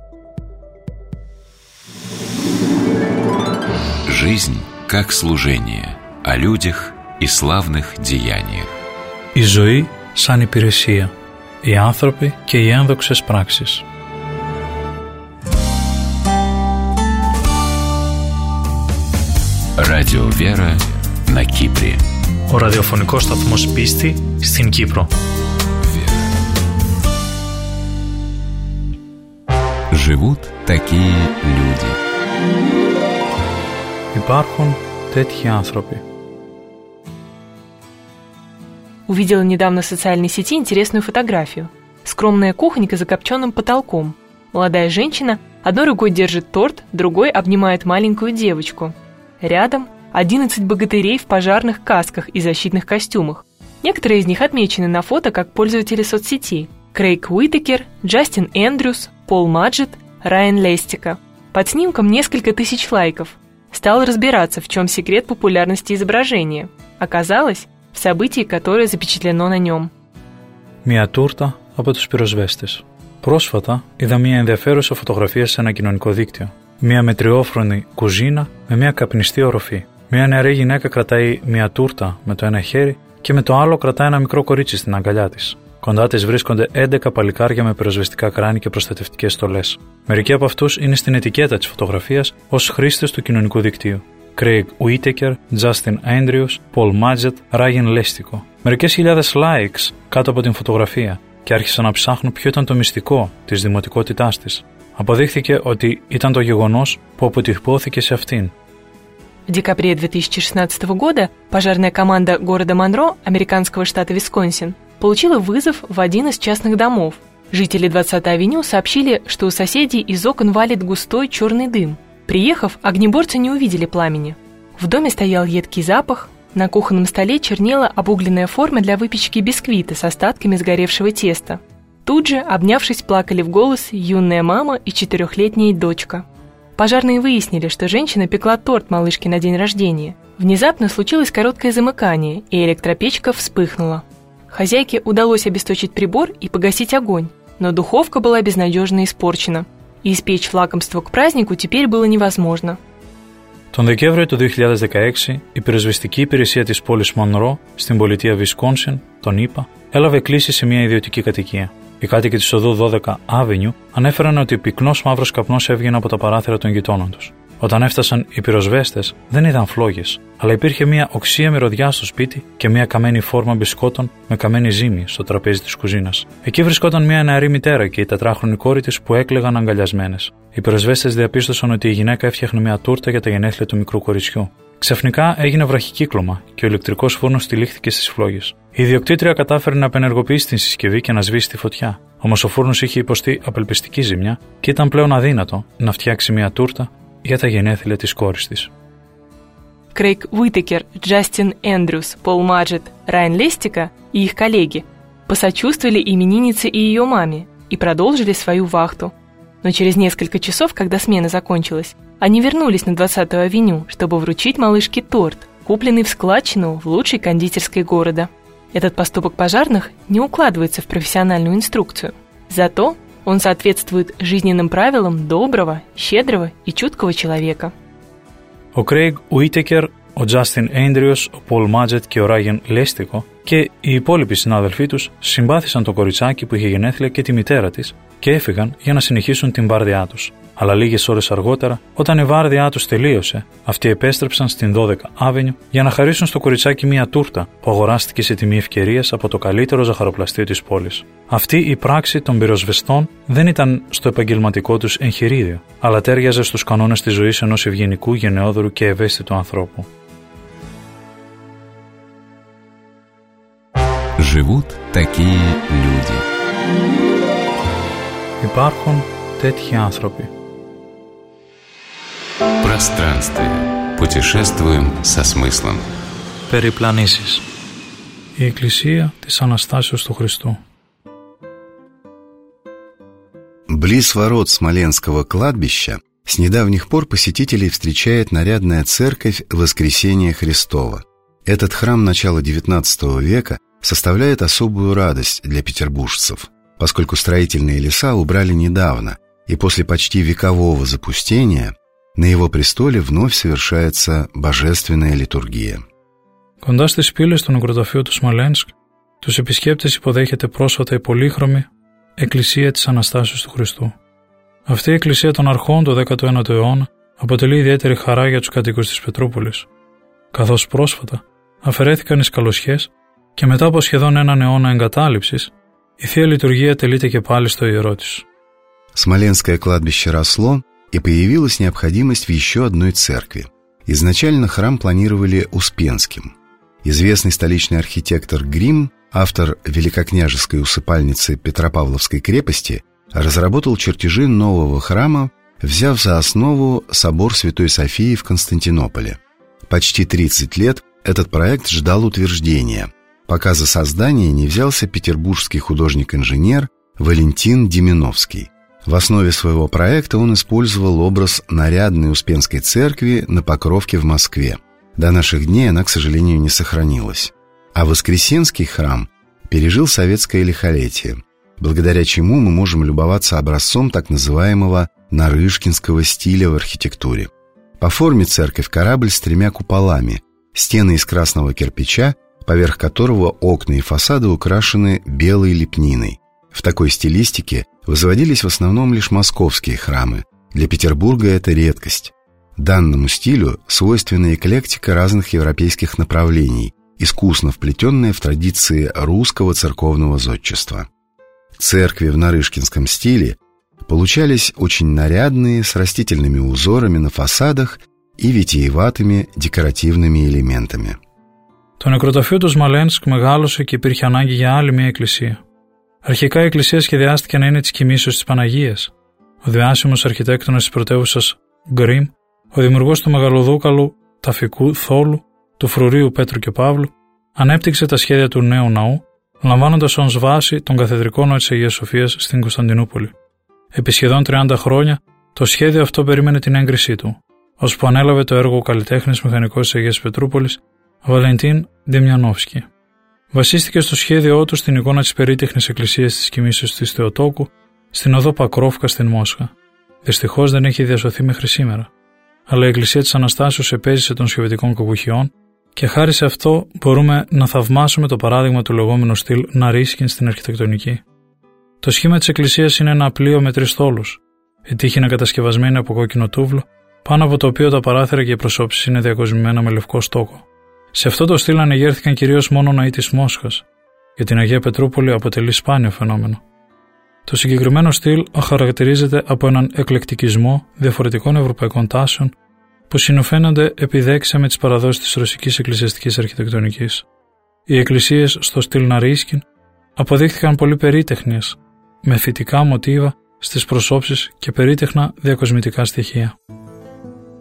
Жизнь как служение, о людях и славных деяниях. Η ζωή σαν υπηρεσία, οι άνθρωποι και οι ένδοξες πράξεις. Радио Вера на Кипре. Ο ραδιοφωνικός σταθμός Πίστη στην Κύπρο. Живут такие люди. Υπάρχουν τέτοιοι άνθρωποι. Увидела недавно в социальной сети интересную фотографию. Скромная кухонька с закопченным потолком. Молодая женщина одной рукой держит торт, другой обнимает маленькую девочку. Рядом одиннадцать богатырей в пожарных касках и защитных костюмах. Некоторые из них отмечены на фото как пользователи соцсети. Крейг Уитакер, Джастин Эндрюс, Пол Маджет, Райан Лестика. Под снимком несколько тысяч лайков. Стал разбираться, в чем секрет популярности изображения. Оказалось, в событии, которое запечатлено на нем. Μια τούρτα από τους πυροσβέστες. Πρόσφατα είδα μια ενδιαφέρουσα φωτογραφία σε ένα κοινωνικό δίκτυο. Μια μετριόφρονη κουζίνα με μια καπνιστή οροφή. Μια νεαρή γυναίκα κρατάει μια τούρτα με το ένα χέρι και με το άλλο κρατάει ένα μικρό κορίτσι στην αγκαλιά της. Κοντά της βρίσκονται έντεκα παλικάρια με πυροσβεστικά κράνη και προστατευτικές στολές. Μερικοί από αυτούς είναι στην ετικέτα της φωτογραφίας ως χρήστες του κοινωνικού δικτύου. Craig Whittaker, Justin Andrews, Paul Maggett, Ryan Lestico. Μερικές χιλιάδες likes κάτω από την φωτογραφία και άρχισαν να ψάχνουν ποιο ήταν το μυστικό της δημοτικότητάς της. Αποδείχθηκε ότι ήταν το γεγονός που αποτυπώθηκε σε αυτήν. В декабре две тысячи шестнадцатого года пожарная команда города Монро, американского штата Висконсин, получила вызов в один из частных домов. Жители двадцатой авеню сообщили, что у соседей из окон валит густой черный дым. Приехав, огнеборцы не увидели пламени. В доме стоял едкий запах, на кухонном столе чернела обугленная форма для выпечки бисквита с остатками сгоревшего теста. Тут же, обнявшись, плакали в голос юная мама и четырехлетняя дочка. Пожарные выяснили, что женщина пекла торт малышке на день рождения. Внезапно случилось короткое замыкание, и электропечка вспыхнула. Хозяйке удалось обесточить прибор и погасить огонь, но духовка была безнадежно испорчена. И испечь лакомство к празднику теперь было невозможно. Τον Δεκέμβριο του δύο χιλιάδες δεκαέξι, η πυροσβεστική υπηρεσία της πόλης Μονρό, στην πολιτεία Βισκόνσιν, τον ΗΠΑ, έλαβε κλήση σε μια ιδιωτική κατοικία. Οι κάτοικοι της οδού δώδεκα Avenue ανέφεραν ότι πυκνός μαύρος καπνός έβγαινε από τα παράθυρα των γειτόνων τους. Όταν έφτασαν οι πυροσβέστες, δεν είδαν φλόγες, αλλά υπήρχε μια οξία μυρωδιά στο σπίτι και μια καμένη φόρμα μπισκότων με καμένη ζύμη στο τραπέζι της κουζίνας. Εκεί βρισκόταν μια νεαρή μητέρα και η τετράχρονη κόρη της που έκλαιγαν αγκαλιασμένες. Οι πυροσβέστες διαπίστωσαν ότι η γυναίκα έφτιαχνε μια τούρτα για τα γενέθλια του μικρού κοριτσιού. Ξαφνικά έγινε βραχικύκλωμα και ο ηλεκτρικός φούρνος τυλίχθηκε στις φλόγες. Η ιδιοκτήτρια κατάφερε να απενεργοποιήσει την συσκευή και να σβήσει τη φωτιά. Όμως ο φούρνος είχε υποστεί απελπιστική ζημιά και ήταν πλέον αδύνατο να φτιάξει μια τούρτα για τα γενέθλια της κόρης της. Крейг Уитакер, Джастин Эндрюс, Пол Маджет, Райан Лестика и их коллеги посочувствовали имениннице и ее маме и продолжили свою вахту. Но через несколько часов, когда смена закончилась, они вернулись на двадцатую авеню, чтобы вручить малышке торт, купленный в складчину в лучшей кондитерской города. Этот поступок пожарных не укладывается в профессиональную инструкцию. Зато он соответствует жизненным правилам доброго, щедрого и чуткого человека. Ο Craig Whittaker, ο Justin Andrews, ο Paul Maggett και ο Ryan Lestico και οι υπόλοιποι συνάδελφοί τους συμπάθησαν το κοριτσάκι που είχε γενέθλια και τη μητέρα της και έφυγαν για να συνεχίσουν την βάρδιά τους. Αλλά λίγες ώρες αργότερα, όταν η βάρδιά τους τελείωσε, αυτοί επέστρεψαν στην δώδεκα Avenue για να χαρίσουν στο κοριτσάκι μία τούρτα που αγοράστηκε σε τιμή ευκαιρίας από το καλύτερο ζαχαροπλαστείο της πόλης. Αυτή η πράξη των πυροσβεστών δεν ήταν στο επαγγελματικό τους εγχειρίδιο, αλλά τέριαζε στους κανόνες της ζωής ενός ευγενικού, γενναιόδωρου και ευαίσθητου ανθρώπου. Живут такие люди. Υπάρχουν τέτοιοι άνθρωποι. Пространствие. Путешествуем со смыслом. Περιπλανήσεις. Η Εκκλησία της Αναστάσεως του Χριστού. Близ ворот Смоленского кладбища с недавних пор посетителей встречает нарядная церковь Воскресения Христова. Этот храм начала девятнадцатого века составляет особую радость для петербуржцев, поскольку строительные леса убрали недавно, и после почти векового запустения на его престоле вновь совершается божественная литургия. Κοντά στις πύλες του νεκροταφείου του Σμολένσκ, τους επισκέπτες υποδέχεται πρόσφατα η πολύχρωμη Εκκλησία της Αναστάσεως του Χριστού. Αυτή η Εκκλησία των Αρχών του δέκατου ένατου αιώνα αποτελεί ιδιαίτερη χαρά για τους κατοίκους της Πετρούπολης. Καθώς πρόσφατα αφαιρέθηκαν οι σκαλωσιές και μετά από σχεδόν έναν αιώνα εγκατάλειψης, η Θεία Λειτουργία τελείται και πάλι στο ιερό της. Смоленское кладбище росло, и появилась необходимость в еще одной церкви. Изначально храм планировали Успенским. Известный столичный архитектор Грим, автор великокняжеской усыпальницы Петропавловской крепости, разработал чертежи нового храма, взяв за основу собор Святой Софии в Константинополе. Почти тридцать лет этот проект ждал утверждения, пока за создание не взялся петербургский художник-инженер Валентин Деминовский. В основе своего проекта он использовал образ нарядной Успенской церкви на Покровке в Москве. До наших дней она, к сожалению, не сохранилась. А Воскресенский храм пережил советское лихолетие, благодаря чему мы можем любоваться образцом так называемого нарышкинского стиля в архитектуре. По форме церковь корабль с тремя куполами, стены из красного кирпича, поверх которого окна и фасады украшены белой лепниной. В такой стилистике возводились в основном лишь московские храмы. Для Петербурга это редкость. Данному стилю свойственна эклектика разных европейских направлений, искусно вплетенная в традиции русского церковного зодчества. Церкви в нарышкинском стиле получались очень нарядные, с растительными узорами на фасадах и витиеватыми декоративными элементами. Το νεκροταφείο του Σμολένσκ μεγάλωσε και υπήρχε ανάγκη για άλλη μια εκκλησία. Αρχικά η εκκλησία σχεδιάστηκε να είναι της κοιμήσεως της Παναγίας. Ο διάσημος αρχιτέκτονας της πρωτεύουσας Γκριμ, ο δημιουργός του μεγαλοδούκαλου ταφικού θόλου, του φρουρίου Πέτρου και Παύλου, ανέπτυξε τα σχέδια του νέου ναού, λαμβάνοντας ως βάση τον καθεδρικό ναό της Αγίας Σοφίας στην Κωνσταντινούπολη. Επί σχεδόν τριάντα χρόνια, το σχέδιο αυτό περίμενε την έγκρισή του, ώσπου ανέλαβε το έργο ο καλλιτέχνης μηχανικός της Αγίας Πετρούπολης, Βαλεντίν Ντεμιανόφσκι. Βασίστηκε στο σχέδιό του στην εικόνα της περίτεχνης εκκλησίας της κοιμήσεως της Θεοτόκου, στην οδό Πακρόφκα στην Μόσχα. Δυστυχώς δεν έχει διασωθεί μέχρι σήμερα. Αλλά η Εκκλησία της Αναστάσεως επέζησε των σοβιετικών κακουχιών και χάρη σε αυτό μπορούμε να θαυμάσουμε το παράδειγμα του λεγόμενου στυλ Ναρίσκιν στην αρχιτεκτονική. Το σχήμα της εκκλησίας είναι ένα πλοίο με τρεις στόλους. Η τείχη είναι κατασκευασμένη από κόκκινο τούβλο, πάνω από το οποίο τα παράθυρα και οι προσώψεις είναι διακοσμημένα με λευκό στόκο. Σε αυτό το στυλ ανεγέρθηκαν κυρίως μόνο ναοί της Μόσχας. Για την Αγία Πετρούπολη αποτελεί σπάνιο φαινόμενο. Το συγκεκριμένο στυλ χαρακτηρίζεται από έναν εκλεκτικισμό διαφορετικών ευρωπαϊκών τάσεων που συνοφαίνονται επιδέξια με τις παραδόσεις της ρωσικής εκκλησιαστικής αρχιτεκτονικής. Οι εκκλησίες στο στυλ Ναρίσκιν αποδείχθηκαν πολύ περίτεχνες, με θητικά μοτίβα στις προσώψεις και περίτεχνα διακοσμητικά στοιχεία.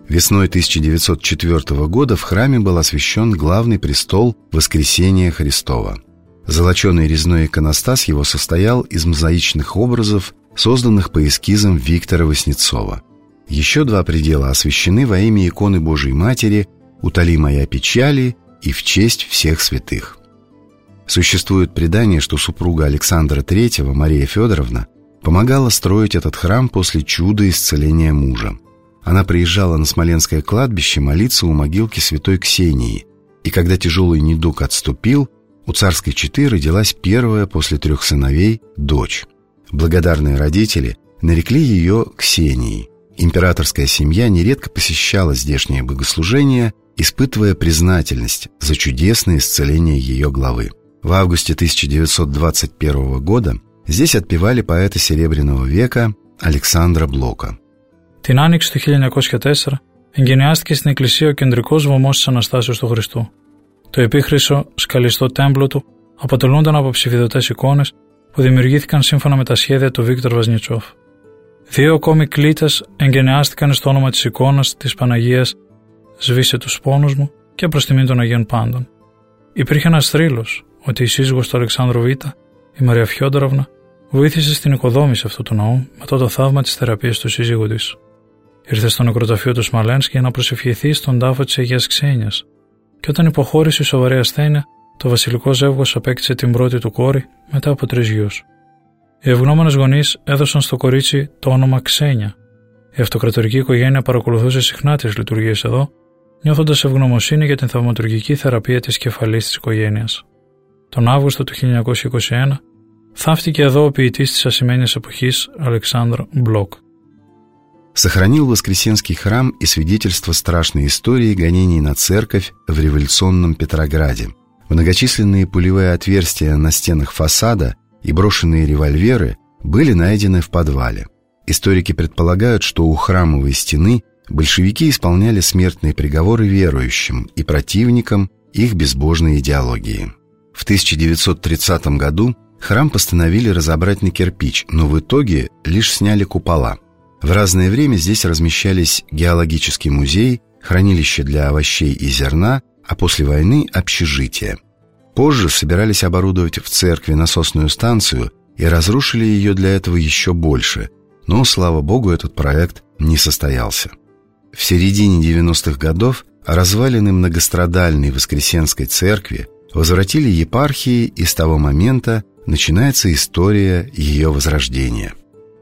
Весной тысяча девятьсот четвёртого года в храме был освящен главный престол Воскресения Христова. Золоченый резной иконостас его состоял из мозаичных образов, созданных по эскизам Виктора Васнецова. Еще два предела освящены во имя иконы Божией Матери «Утоли моя печали» и «В честь всех святых». Существует предание, что супруга Александра третьего, Мария Федоровна, помогала строить этот храм после чуда исцеления мужа. Она приезжала на Смоленское кладбище молиться у могилки святой Ксении, и когда тяжелый недуг отступил, у царской четы родилась первая после трех сыновей дочь. Благодарные родители нарекли ее Ксенией. Императорская семья нередко посещала здешнее богослужение, испытывая признательность за чудесное исцеление ее главы. В августе тысяча девятьсот двадцать первого года здесь отпевали поэта Серебряного века Αλεξάνδρα Μπλόκα. Την άνοιξη του χίλια εννιακόσια τέσσερα εγκαινιάστηκε στην εκκλησία ο κεντρικός βωμός της Αναστάσεως του Χριστού. Το επίχρυσο σκαλιστό τέμπλο του αποτελούνταν από ψηφιδωτές εικόνες που δημιουργήθηκαν σύμφωνα με τα σχέδια του Βίκτορ Βασνιτσόφ. Δύο ακόμη κλίτες εγκαινιάστηκαν στο όνομα της εικόνας της Παναγίας «Σβήσε τους πόνους μου» και προς τιμήν των Αγίων Πάντων. Υπήρχε ένας θρύλος ότι η σύζυγος του Αλεξάνδρου Β, η Μαρία Φιόντοροβνα, βοήθησε στην οικοδόμηση αυτού του ναού μετά το θαύμα της θεραπείας του σύζυγου της. Ήρθε στο νεκροταφείο του Σμαλένσκ για να προσευχηθεί στον τάφο της Αγίας Ξένιας, και όταν υποχώρησε η σοβαρή ασθένεια, το βασιλικό ζεύγος απέκτησε την πρώτη του κόρη μετά από τρεις γιους. Οι ευγνώμονες γονείς έδωσαν στο κορίτσι το όνομα Ξένια. Η αυτοκρατορική οικογένεια παρακολουθούσε συχνά τις λειτουργίες εδώ, νιώθοντας ευγνωμοσύνη για την θαυματουργική θεραπεία της κεφαλής της οικογένειας. Τον Αύγουστο του χίλια εννιακόσια είκοσι ένα θαύτηκε εδώ ο ποιητής της ασημένιας εποχής Αλεξάνδρ Μπλόκ. Сохранил Воскресенский храм и свидетельство страшной истории гонений на церковь в революционном Петрограде. Многочисленные пулевые отверстия на стенах фасада и брошенные револьверы были найдены в подвале. Историки предполагают, что у храмовой стены большевики исполняли смертные приговоры верующим и противникам их безбожной идеологии. В тысяча девятьсот тридцатом году храм постановили разобрать на кирпич, но в итоге лишь сняли купола. В разное время здесь размещались геологический музей, хранилище для овощей и зерна, а после войны – общежитие. Позже собирались оборудовать в церкви насосную станцию и разрушили ее для этого еще больше, но, слава богу, этот проект не состоялся. В середине девяностых годов развалины многострадальной Воскресенской церкви возвратили епархии, и с того момента начинается история ее возрождения.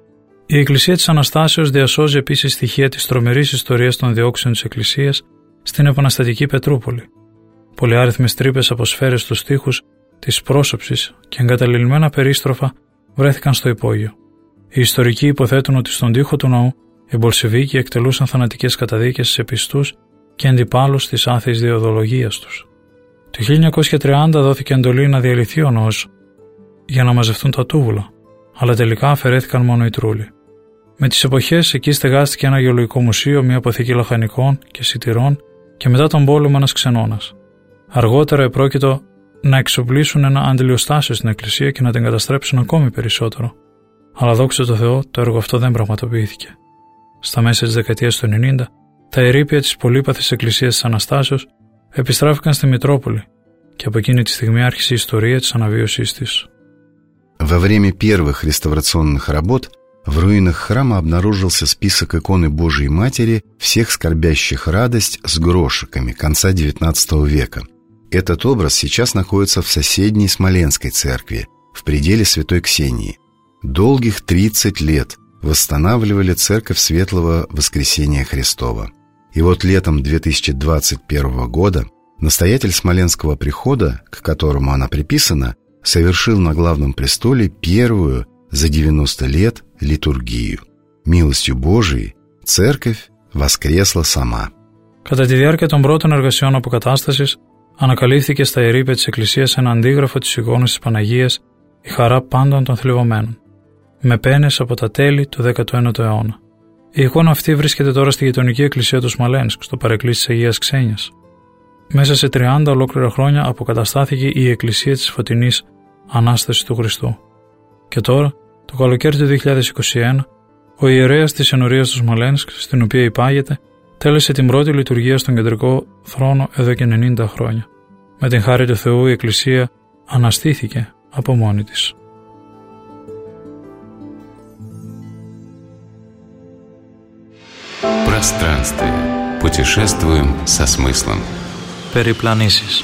Η Εκκλησία της Αναστάσεως διασώζει επίσης στοιχεία της τρομερής ιστορίας των διώξεων της Εκκλησίας στην επαναστατική Πετρούπολη. Πολυάριθμες τρύπες από σφαίρες στους τοίχους της πρόσωψης και εγκαταλειμμένα περίστροφα βρέθηκαν στο υπόγειο. Οι ιστορικοί υποθέτουν ότι στον τοίχο του ναού οι Μπολσεβίκοι εκτελούσαν θανατικές καταδίκες σε πιστούς και αντιπάλους της άθεης διοδολογίας τους. Το χίλια εννιακόσια τριάντα δόθηκε εντολή να διαλυθεί ο ναός για να μαζευτούν τα τούβουλα, αλλά τελικά αφαιρέθηκαν μόνο οι τρούλοι. Με τις εποχές εκεί στεγάστηκε ένα γεωλογικό μουσείο, μια αποθήκη λαχανικών και σιτηρών και μετά τον πόλεμο ένας ξενώνας. Αργότερα επρόκειτο να εξοπλίσουν ένα αντιλιοστάσιο στην εκκλησία και να την καταστρέψουν ακόμη περισσότερο. Αλλά δόξα τω Θεώ, το έργο αυτό δεν πραγματοποιήθηκε. Στα μέσα της δεκαετίας του ενενήντα, τα ερείπια της πολύπαθης εκκλησίας της Αναστάσεως επιστράφηκαν στη Μητρόπολη και από εκείνη τη στιγμή άρχισε η ιστορία της αναβίωσής της. Во время первых реставрационных работ в руинах храма обнаружился список иконы Божией Матери всех скорбящих радость с грошиками конца девятнадцатого века. Этот образ сейчас находится в соседней Смоленской церкви, в пределе Святой Ксении. Долгих тридцать лет восстанавливали церковь Светлого Воскресения Христова. И вот летом две тысячи двадцать первого года настоятель Смоленского прихода, к которому она приписана, совершил на главном престоле первую за девяносто лет литургию. Милостью Божией церковь воскресла сама. Κατά τη διάρκεια των πρώτων εργασιών αποκατάστασης, ανακαλύφθηκε στα ερείπια της εκκλησίας ένα αντίγραφο της εικόνας της Παναγίας, η χαρά πάντων των θλιβωμένων, με πένες από τα τέλη του δέκατου ένατου αιώνα. Η εικόνα αυτή βρίσκεται τώρα στη γειτονική εκκλησία του Σμαλένσκ, στο παρεκκλήσι της Αγίας Ξένιας. Μέσα σε τριάντα ολόκληρα χρόνια αποκαταστάθηκε η εκκλησία της φωτεινής Ανάστασης του Χριστού. Και τώρα, το καλοκαίρι του δύο χιλιάδες είκοσι ένα, ο ιερέας της ενορίας του Σμαλένσκ, στην οποία υπάγεται, τέλεσε την πρώτη λειτουργία στον κεντρικό θρόνο εδώ και ενενήντα χρόνια. Με την χάρη του Θεού η Εκκλησία αναστήθηκε από μόνη της. Пространствие. Путешествуем со смыслом. Περιπλανήσεις.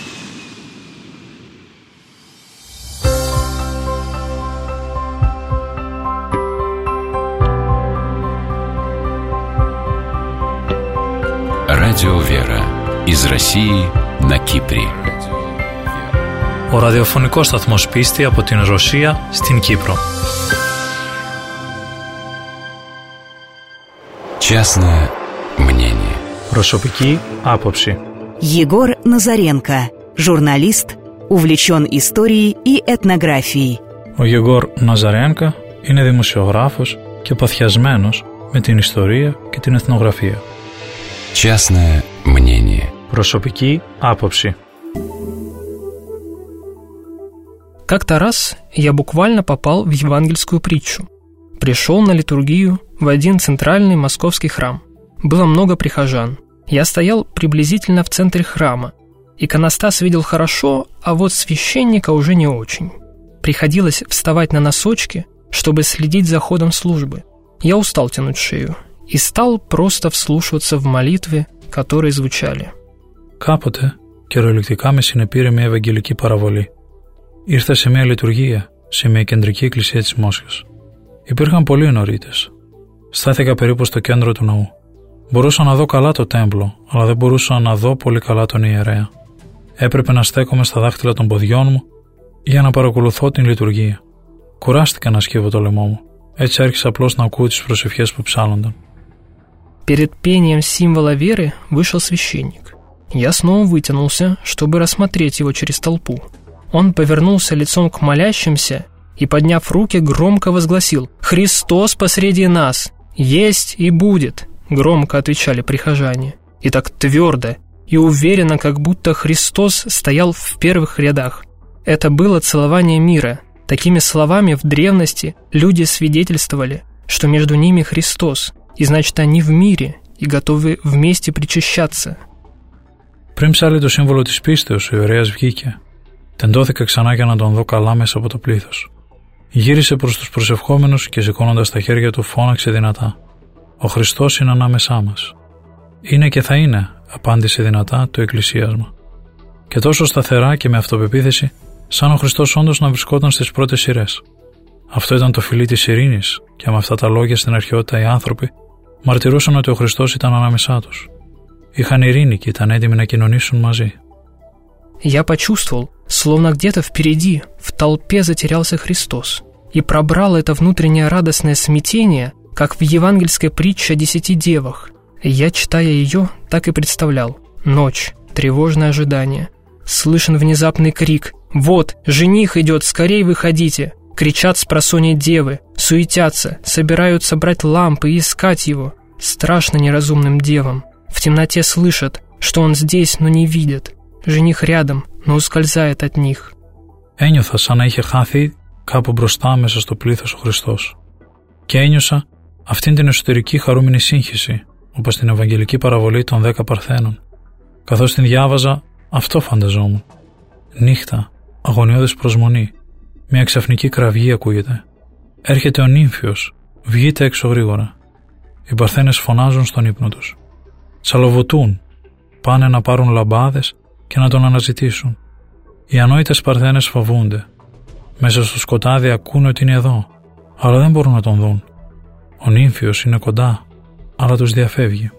Радио «Вера» из России на Кипре. Ο ραδιοφωνικός σταθμός Πίστη από την Ρωσία στην Κύπρο. Частное мнение. Προσωπική άποψη. Егор Назаренко, журналист, увлечен историей и этнографией. Ο Γεγόρ Ναζαρένκα είναι δημοσιογράφος και παθιασμένος με την ιστορία και την εθνογραφία. Частное мнение. Προσωπική άποψη. Как-то раз я буквально попал в евангельскую притчу. Пришел на литургию в один центральный московский храм. Было много прихожан. Я стоял приблизительно в центре храма. Иконостас видел хорошо, а вот священника уже не очень. Приходилось вставать на носочки, чтобы следить за ходом службы. Я устал тянуть шею и стал просто вслушиваться в молитвы, которые звучали. Κάποτε, κυριολεκτικά με συνεπήρε μια ευαγγελική παραβολή. Ήρθα σε μια λειτουργία, σε μια κεντρική εκκλησία της Μόσχας. Υπήρχαν πολλοί ενορίτες. Στάθηκα περίπου στο κέντρο του ναού. Μπορούσα να δω καλά το τέμπλο, αλλά δεν μπορούσα να δω πολύ καλά τον ιερέα. Έπρεπε να στέκομαι στα δάχτυλα των ποδιών μου για να παρακολουθώ την λειτουργία. Κουράστηκα να σκύβω το λαιμό μου. Έτσι άρχισα απλώς να ακούω τις προσευχές που ψάλλονταν. Перед пением символа веры вышел священник. Я снова вытянулся, чтобы рассмотреть его через толпу. Он повернулся лицом к молящимся и, подняв руки, громко возгласил: «Христос посреди нас! Есть и будет!» Громко отвечали прихожане. И так твердо и уверенно, как будто Христос стоял в первых рядах. Это было целование мира. Такими словами в древности люди свидетельствовали, что между ними Христос, и значит они в мире и готовы вместе причащаться. Πριν ψάλλει το σύμβολο της πίστεως, ο ιερέας βγήκε. Τεντώθηκα ξανά για να τον δω καλά μέσα από το πλήθος. Γύρισε προς τους προσευχόμενους και σηκώνοντας τα χέρια του φώναξε δυνατά: «Ο Χριστός είναι ανάμεσά μας». «Είναι και θα είναι», απάντησε δυνατά το εκκλησίασμα. Και τόσο σταθερά και με αυτοπεποίθηση, σαν ο Χριστός όντως να βρισκόταν στις πρώτες σειρές. Αυτό ήταν το φιλί της ειρήνης, και με αυτά τα λόγια στην αρχαιότητα οι άνθρωποι μαρτυρούσαν ότι ο Χριστός ήταν ανάμεσά τους. Είχαν ειρήνη και ήταν έτοιμοι να κοινωνήσουν μαζί. Я почувствовал, словно где-то впереди, в толпе затерялся Христос, и пробрал это внутреннее радостное смятение, как в евангельской притче о десяти девах. Я, читая ее, так и представлял: ночь, тревожное ожидание. Слышен внезапный крик: «Вот, жених идет, скорей выходите!» Кричат спросонья девы, суетятся, собираются брать лампы и искать его. Страшно неразумным девам. В темноте слышат, что он здесь, но не видят. Жених рядом, но ускользает от них. Ένιωθα σαν να είχε χάθει κάπου μπροστά μέσα στο πλήθος ο Χριστός. Και ένιωσα αυτήν την εσωτερική χαρούμενη σύγχυση, όπως στην Ευαγγελική παραβολή των δέκα Παρθένων. Καθώς την διάβαζα, αυτό φανταζόμουν. Νύχτα, αγωνιώδης προσμονή, μια ξαφνική κραυγή ακούγεται. Έρχεται ο νύμφιος, βγείτε έξω γρήγορα. Οι Παρθένες φωνάζουν στον ύπνο τους. Τσαλοβουτούν, πάνε να πάρουν λαμπάδες και να τον αναζητήσουν. Οι ανόητες Παρθένες φοβούνται. Μέσα στο σκοτάδι ακούνε ότι είναι εδώ, αλλά δεν μπορούν να τον δουν. Ο νύμφιος είναι κοντά, αλλά τους διαφεύγει.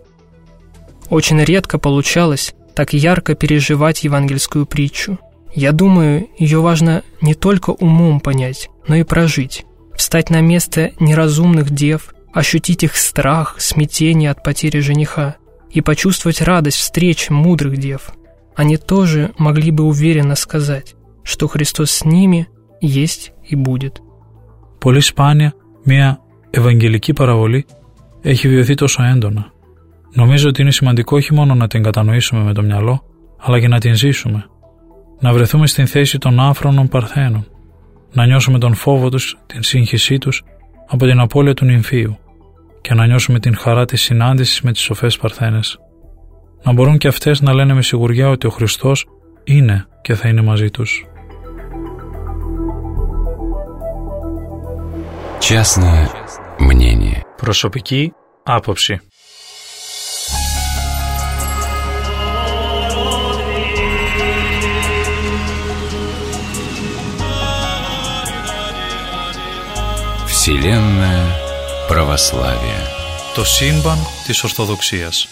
Очень редко получалось так ярко переживать евангельскую притчу. Я думаю, ее важно не только умом понять, но и прожить. Встать на место неразумных дев, ощутить их страх, смятение от потери жениха и почувствовать радость встречи мудрых дев. Они тоже могли бы уверенно сказать, что Христос с ними есть и будет. Πολύ σπάνια μια ευαγγελική παραβολή έχει βιωθεί τόσο έντονα. Νομίζω ότι είναι σημαντικό όχι μόνο να την κατανοήσουμε με το μυαλό, αλλά και να την ζήσουμε. Να βρεθούμε στην θέση των άφρονων Παρθένων. Να νιώσουμε τον φόβο τους, την σύγχυσή τους από την απώλεια του νυμφίου και να νιώσουμε την χαρά της συνάντησης με τις σοφές Παρθένες να μπορούν και αυτές να λένε με σιγουριά ότι ο Χριστός είναι και θα είναι μαζί τους. Частное мнение. Προσωπική άποψη. Вселенная православия. Το σύμπαν της Ορθοδοξίας.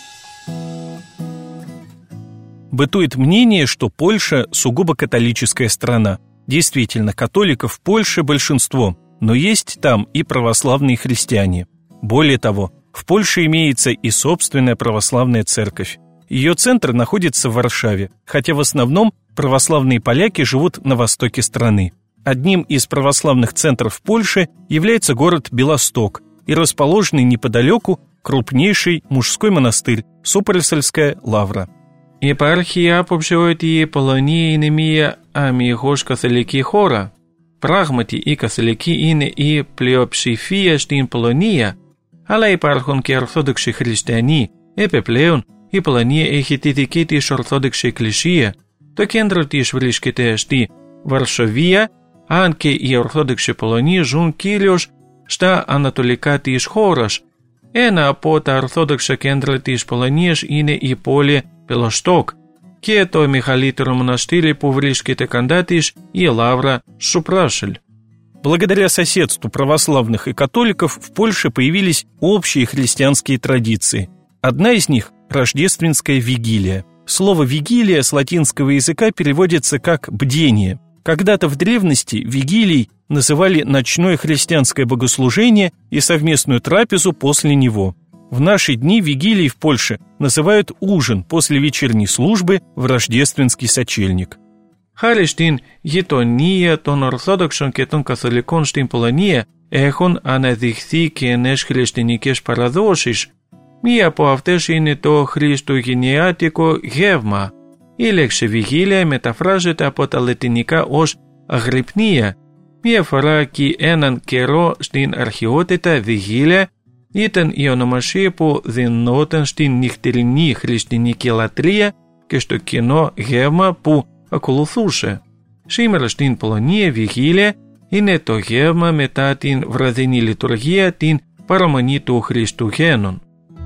Бытует мнение, что Польша сугубо католическая страна. Действительно, католиков в Польше большинство, но есть там и православные христиане. Более того, в Польше имеется и собственная православная церковь. Ее центр находится в Варшаве, хотя в основном православные поляки живут на востоке страны. Одним из православных центров Польши является город Белосток и расположенный неподалеку крупнейший мужской монастырь Суперсельская лавра. Υπάρχει άποψη ότι η Πολωνία είναι μία αμυγός καθολική χώρα. Πράγματι, οι καθολικοί είναι η πλειοψηφία στην Πολωνία, αλλά υπάρχουν και ορθόδοξοι χριστιανοί. Επιπλέον, η Πολωνία έχει τη δική της Ορθόδοξη Εκκλησία. Το κέντρο της βρίσκεται στη Βαρσοβία, αν και οι Ορθόδοξοι Πολωνοί ζουν κυρίως στα ανατολικά της χώρας. Ένα από τα ορθόδοξα κέντρα της Πολωνίας είναι η πόλη Белосток και το μεγαλύτερο μοναστήρι που βρίσκεται κοντά της, η Λавра Супрашель. Благодаря соседству православных и католиков в Польше появились общие христианские традиции. Одна из них – рождественская вигилия. Слово «вигилия» с латинского языка переводится как «бдение». Когда-то в древности вигилией называли ночное христианское богослужение и совместную трапезу после него. В наши дни вигилией в Польше называют ужин после вечерней службы в рождественский сочельник. Χάρη στην γειτονία των Ορθόδοξων και των Καθολικών στην Πολωνία έχουν αναδειχθεί και νέες χριστιανικές παραδόσεις. Μία από αυτές είναι το χριστουγεννιάτικο γεύμα. Η λέξη βιγίλια μεταφράζεται από τα λατινικά ως αγρυπνία. Μία φορά και έναν καιρό στην αρχαιότητα βιγίλια ήταν η ονομασία που δινόταν στην νυχτερινή χριστιανική λατρεία και στο κοινό γεύμα που ακολουθούσε. Σήμερα στην Πολωνία βιγίλια είναι το γεύμα μετά την βραδινή λειτουργία, την παραμονή του Χριστουγέννων.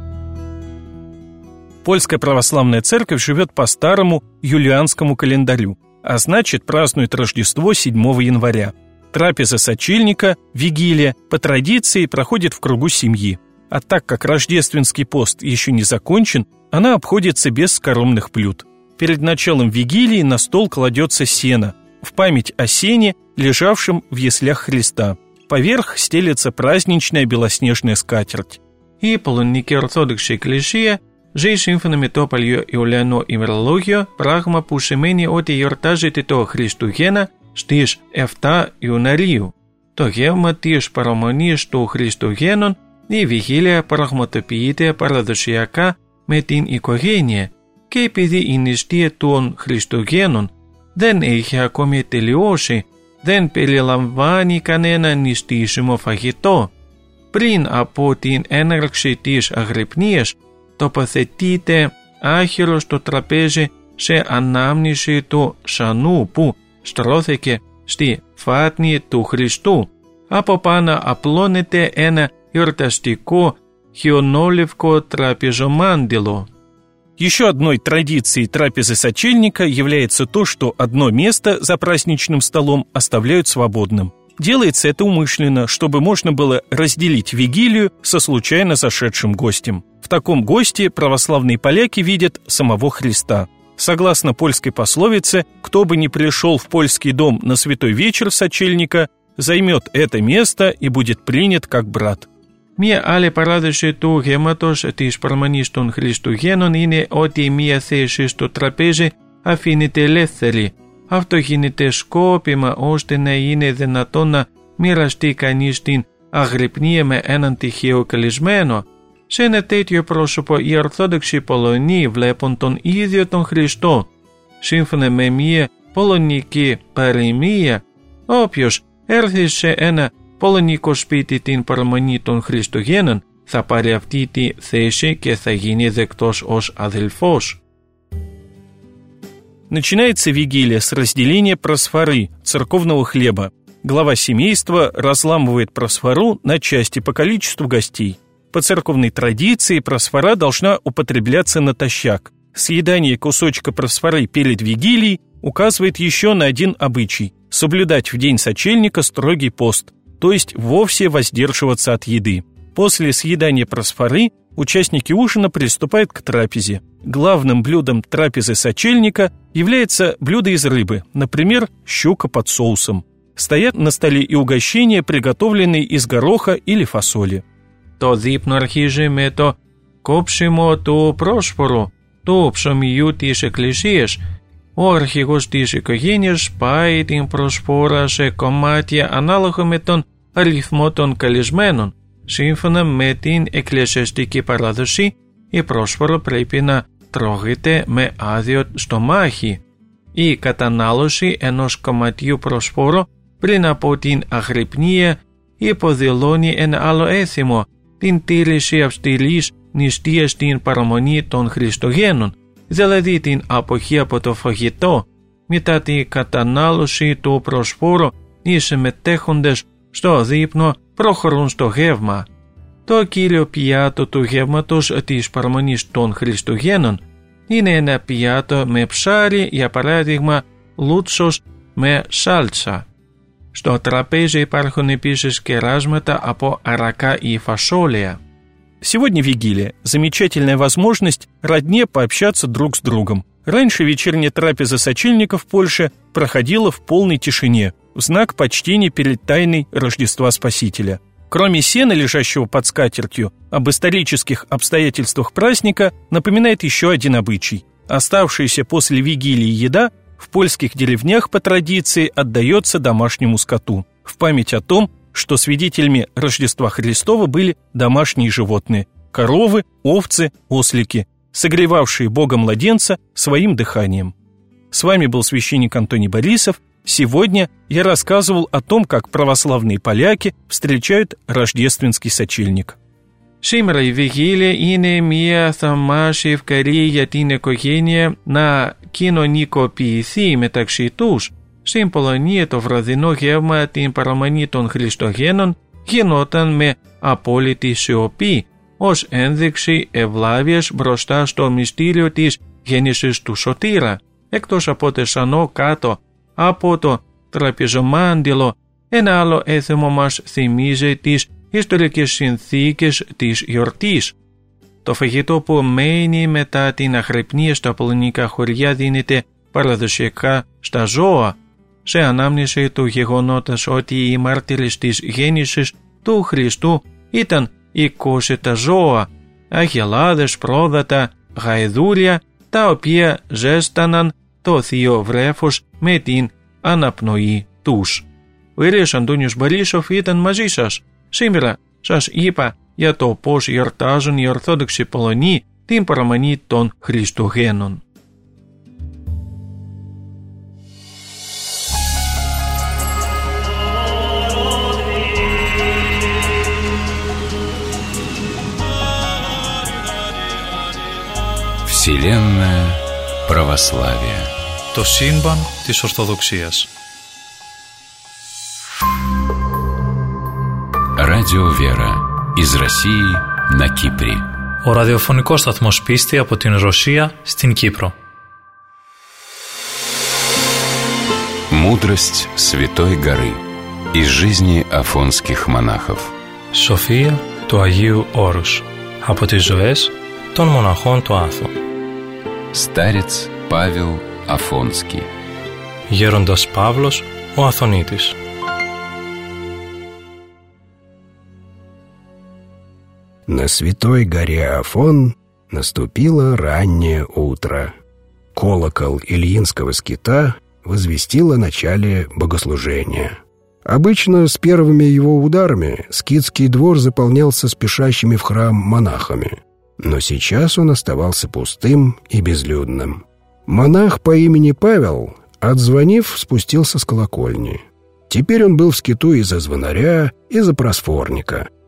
Польская православная церковь живет по старому юлианскому календарю, а значит празднует Рождество седьмого января. Трапеза сочельника, вигилия, по традиции проходит в кругу семьи. А так как рождественский пост еще не закончен, она обходится без скоромных блюд. Перед началом вигилии на стол кладется сено, в память о сене, лежавшем в яслях Христа. Поверх стелется праздничная белоснежная скатерть. Η Πολωνική Ορθόδοξη Εκκλησία ζει σύμφωνα με το παλαιοϊουλιανό ημερολόγιο, πράγμα που σημαίνει ότι γιορτάζεται το Χριστουγέννα στις εφτά Ιουναρίου. Το γεύμα της παραμονής του Χριστουγέννων, η βιγίλια πραγματοποιείται παραδοσιακά με την οικογένεια και επειδή η νηστεία των Χριστουγέννων δεν έχει ακόμη τελειώσει, δεν περιλαμβάνει κανένα νηστίσιμο φαγητό. Πριν από την έναρξη της αγρυπνίας, τοποθετείται άχυρο στο τραπέζι σε ανάμνηση του σανού που στρώθηκε στη φάτνη του Χριστού. Από πάνω απλώνεται ένα γιορταστικό χιονόλευκο τραπεζομάντιλο. Еще одной традицией трапезы сочельника является то, что одно место за праздничным столом оставляют свободным. Делается это умышленно, чтобы можно было разделить вигилию со случайно зашедшим гостем. В таком госте православные поляки видят самого Христа. Согласно польской пословице, кто бы ни пришел в польский дом на святой вечер сочельника, займет это место и будет принят как брат. Μία άλλη παράδοση του γεύματος της παραμονής των Χριστουγέννων είναι ότι μία θέση στο τραπέζι αφήνεται ελεύθερη. Αυτό γίνεται σκόπιμα ώστε να είναι δυνατόν να μοιραστεί κανείς την αγρυπνία με έναν τυχαίο καλεσμένο. Σε ένα τέτοιο πρόσωπο οι Ορθόδοξοι Πολωνοί βλέπουν τον ίδιο τον Χριστό. Σύμφωνα με μία πολωνική παροιμία, όποιος έρθει σε ένα πολωνικό σπίτι την παραμονή των Χριστουγέννων θα πάρει αυτή τη θέση και θα γίνει δεκτός ως αδελφός. Начинается вигилия с разделения просфоры, церковного хлеба. Глава семейства разламывает просфору на части по количеству гостей. По церковной традиции просфора должна употребляться натощак. Съедание кусочка просфоры перед вигилией указывает еще на один обычай – соблюдать в день сочельника строгий пост, то есть вовсе воздерживаться от еды. После съедания просфоры участники ужина приступают к трапезе. Главным блюдом трапезы сочельника является блюдо из рыбы, например, щука под соусом. Стоят на столе и угощения, приготовленные из гороха или фасоли. Το δείπνο αρχίζει με το κόψιμο του πρόσφορου, του ψωμιού της εκκλησίας. Ο αρχηγός της οικογένειας πάει την προσφόρα σε κομμάτια ανάλογα με τον αριθμό των καλεσμένων. Σύμφωνα με την εκκλησιαστική παράδοση, η πρόσφορα πρέπει να τρώγεται με άδειο στομάχι. Η κατανάλωση ενός κομματιού προσφόρου πριν από την αγρυπνία υποδηλώνει ένα άλλο έθιμο, την τήρηση αυστηρής νηστείας στην παραμονή των Χριστογέννων, δηλαδή την αποχή από το φαγητό. Μετά την κατανάλωση του προσφόρου, οι συμμετέχοντες στο δείπνο προχωρούν στο γεύμα. Το κύριο πιάτο του γεύματος της παραμονής των Χριστογέννων είναι ένα πιάτο με ψάρι, για παράδειγμα λούτσος με σάλτσα. Στο τραπέζι υπάρχουν επίσης κεράσματα από αρακά ή φασόλια. Сегодня вигилия – замечательная возможность родне пообщаться друг с другом. Раньше вечерняя трапеза сочельника в Польше проходила в полной тишине, в знак почтения перед тайной Рождества Спасителя. Кроме сена, лежащего под скатертью, об исторических обстоятельствах праздника напоминает еще один обычай. Оставшаяся после вигилии еда в польских деревнях по традиции отдается домашнему скоту, в память о том, что свидетелями Рождества Христова были домашние животные – коровы, овцы, ослики, согревавшие Бога-младенца своим дыханием. С вами был священник Антоний Борисов. Сегодня я рассказывал о том, как православные поляки встречают рождественский сочельник. Σήμερα η Βιγίλια είναι μια θαυμάσια ευκαιρία για την οικογένεια να κοινωνικοποιηθεί μεταξύ τους. Στην Πολωνία το βραδινό γεύμα την παραμονή των Χριστογέννων γινόταν με απόλυτη σιωπή, ως ένδειξη ευλάβειας μπροστά στο μυστήριο της γέννησης του Σωτήρα. Εκτός από τεσσανό κάτω από το τραπεζομάντιλο, ένα άλλο έθιμο μας θυμίζει τις ιστορικές συνθήκες της γιορτής. Το φαγητό που μένει μετά την αγρυπνία στα πολωνικά χωριά δίνεται παραδοσιακά στα ζώα, σε ανάμνηση του γεγονότας ότι οι μάρτυρες της γέννησης του Χριστού ήταν είκοσι τα ζώα, αγελάδες, πρόδατα, γαϊδούρια, τα οποία ζέσταναν το θείο βρέφος με την αναπνοή τους. Ο Ιερέας Αντώνιος Μπορίσοφ ήταν μαζί σας. Σήμερα σας είπα για το πώς γιορτάζουν οι Ορθόδοξοι Πολωνοί την παραμονή των Χριστουγέννων. Вселенная православия. Το σύμπαν της Ορθοδοξίας. Радио Вера из России на Кипре. Ο ραδιοφωνικός σταθμός πίστη από την Ρωσία στην Κύπρο. Мудрость Святой горы из жизни афонских μονάχов. Σοφία του Αγίου Όρους από τις ζωές των μοναχών του Άθου. Старец Павел Афонский. Γέροντας Παύλος ο Αθωνίτης. На святой горе Афон наступило раннее утро. Колокол Ильинского скита возвестил о начале богослужения. Обычно с первыми его ударами скитский двор заполнялся спешащими в храм монахами. Но сейчас он оставался пустым и безлюдным. Монах по имени Павел, отзвонив, спустился с колокольни. Теперь он был в скиту из-за звонаря, из-за просфорника,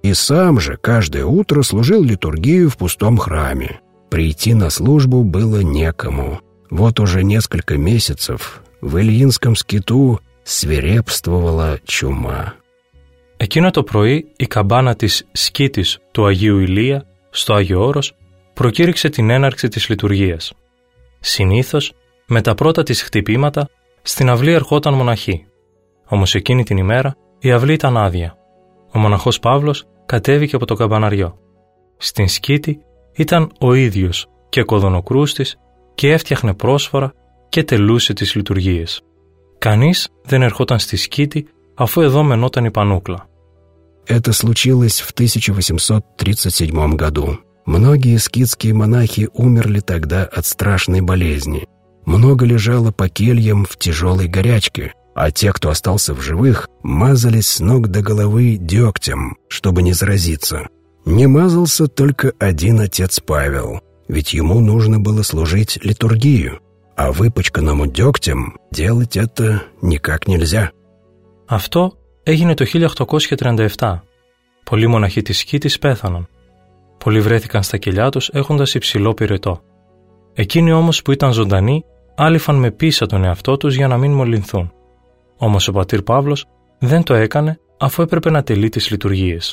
и сам же каждое утро служил литургию в пустом храме. Прийти на службу было некому. Вот уже несколько месяцев в Ильинском скиту свирепствовала чума. Εκείνο το πρωί η καμπάνα της σκήτης του Αγίου Ηλία στο Άγιο Όρος προκήρυξε την έναρξη της λειτουργίας. Συνήθως, με τα πρώτα της χτυπήματα, στην αυλή ερχόταν μοναχοί. Όμως εκείνη την ημέρα η αυλή ήταν άδεια. Ο μοναχός Παύλος κατέβηκε από το καμπαναριό. Στην σκήτη ήταν ο ίδιος και κοδωνοκρούστης και έφτιαχνε πρόσφορα και τελούσε τις λειτουργίες. Κανείς δεν ερχόταν στη σκήτη αφού εδώ μενόταν η πανούκλα. Это случилось в тысяча восемьсот тридцать седьмом году. Многие скитские монахи умерли тогда от страшной болезни. Много лежало по кельям в тяжелой горячке, а те, кто остался в живых, мазались с ног до головы дегтем, чтобы не заразиться. Не мазался только один отец Павел, ведь ему нужно было служить литургию, а выпачканному дегтем делать это никак нельзя. Αυτό έγινε το χίλια οκτακόσια τριάντα επτά. Πολλοί μοναχοί της σκήτης πέθαναν. Πολλοί βρέθηκαν στα κελιά τους έχοντας υψηλό πυρετό. Εκείνοι όμως που ήταν ζωντανοί άλυφαν με πείσα τον εαυτό τους για να μην μολυνθούν. Όμως ο πατήρ Παύλος δεν το έκανε αφού έπρεπε να τελεί τις λειτουργίες.